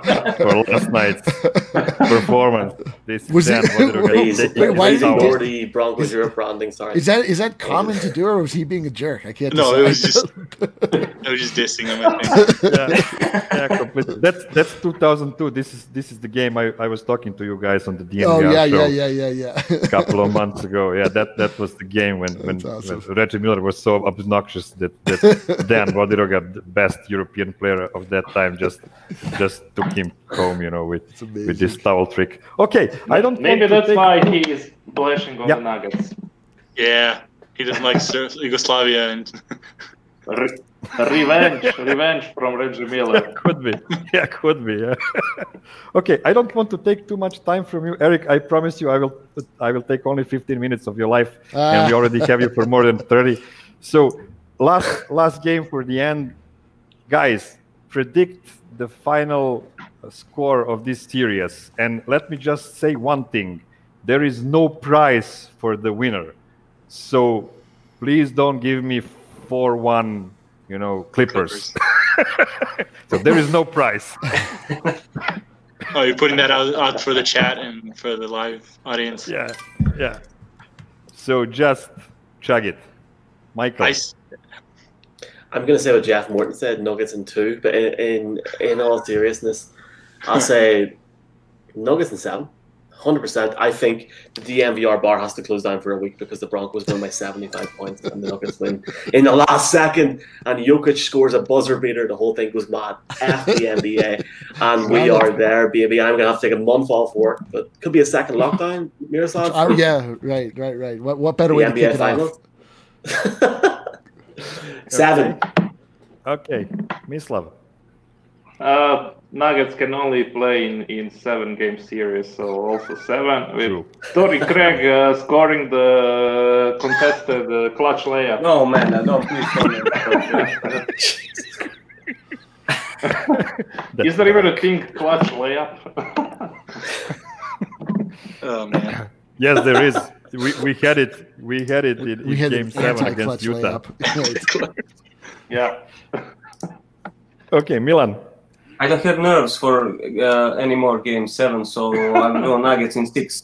performance. This Was Dan it- Wadiroga. Wait, why did he do- the Broncos Europe branding? Sorry. Is that common to do, or was he being a jerk? I can't. No, it was decide. I was just dissing him. I think. Yeah, completely. That's 2002. This is the game I was talking to you guys on the DNVR Oh show yeah. a couple of months ago. Yeah, that was the game when awesome. Reggie Miller was so obnoxious that Dan Wadiroga, the best European player of that time, just took him home, with this towel trick. Okay, I don't. Maybe want to that's take- why he is blushing on Yeah. the Nuggets. Yeah, he doesn't like Yugoslavia and Revenge from Reggie Miller. Could be. Yeah, could be. Yeah. Okay, I don't want to take too much time from you, Eric. I promise you, I will take only 15 minutes of your life, and we already have you for more than 30. So, last game for the end, guys. Predict the final score of this series, and let me just say one thing: there is no prize for the winner. So, please don't give me 4-1. Clippers. So there is no prize. oh, you're putting that out for the chat and for the live audience. Yeah. So just chug it, Michael. I'm going to say what Jeff Morton said, Nuggets in 2, but in all seriousness, I'll say Nuggets in 7. 100%. I think the DNVR bar has to close down for a week because the Broncos win by 75 points and the Nuggets win in the last second, and Jokic scores a buzzer beater. The whole thing goes mad. F the NBA, and we are there, baby. I'm going to have to take a month off work, but could be a second lockdown, Miroslav. Yeah, right. What better The way to NBA kick it off? Finals. 7. Okay, Mislav. Nuggets can only play in 7-game series, so also 7 with True. Torrey Craig scoring the contested clutch layup. No, man, I don't please tell me that. Is there even a thing clutch layup? Oh man. Yes, there is. We had it. We had it in Game 7 against Utah. Yeah. Okay, Milan. I don't have nerves for any more Game 7, so I'm going Nuggets in 6.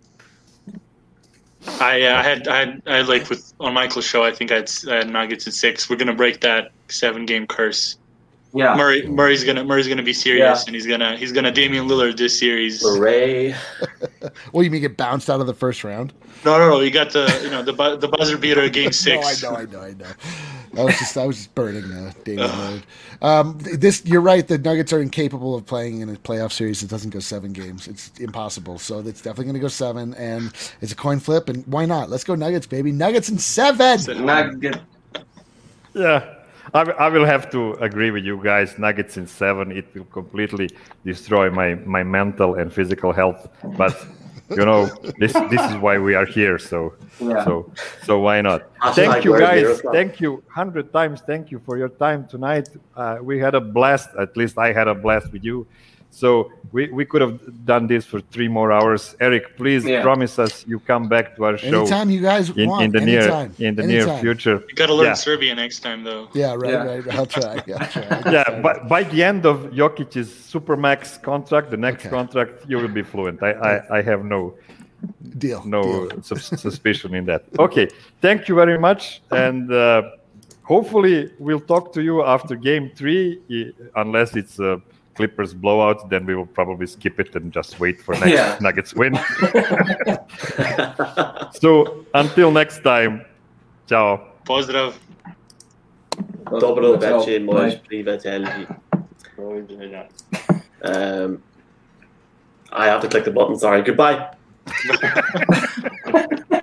I had like with on Michael's show. I think I had Nuggets at 6. We're gonna break that 7-game curse. Yeah. Murray's gonna be serious, and he's gonna Damian Lillard this series. Hooray. Well, you mean get bounced out of the first round? No. You got the buzzer beater at Game 6. No, I know. I was just burning Damian Lillard. You're right. The Nuggets are incapable of playing in a playoff series that doesn't go 7 games. It's impossible. So it's definitely going to go 7, and it's a coin flip. And why not? Let's go Nuggets, baby. Nuggets in 7. Nugget. Yeah, I will have to agree with you guys. Nuggets in 7. It will completely destroy my mental and physical health. But this is why we are here. So why not? Thank you, guys. Thank you 100 times. Thank you for your time tonight. We had a blast. At least I had a blast with you. So we could have done this for 3 more hours. Eric, please promise us you come back to our show anytime you guys want. in the near future. You got to learn Serbian next time, though. Yeah, right. I'll try. Yeah, but by the end of Jokic's Supermax contract, the next contract, you will be fluent. I have no suspicion in that. Okay, thank you very much, and hopefully we'll talk to you after Game 3, unless it's a Clippers blowout, then we will probably skip it and just wait for next Nuggets win. So until next time, ciao. Pozdrav. Dobro večer, moji prijatelji. I have to click the button. Sorry. Goodbye.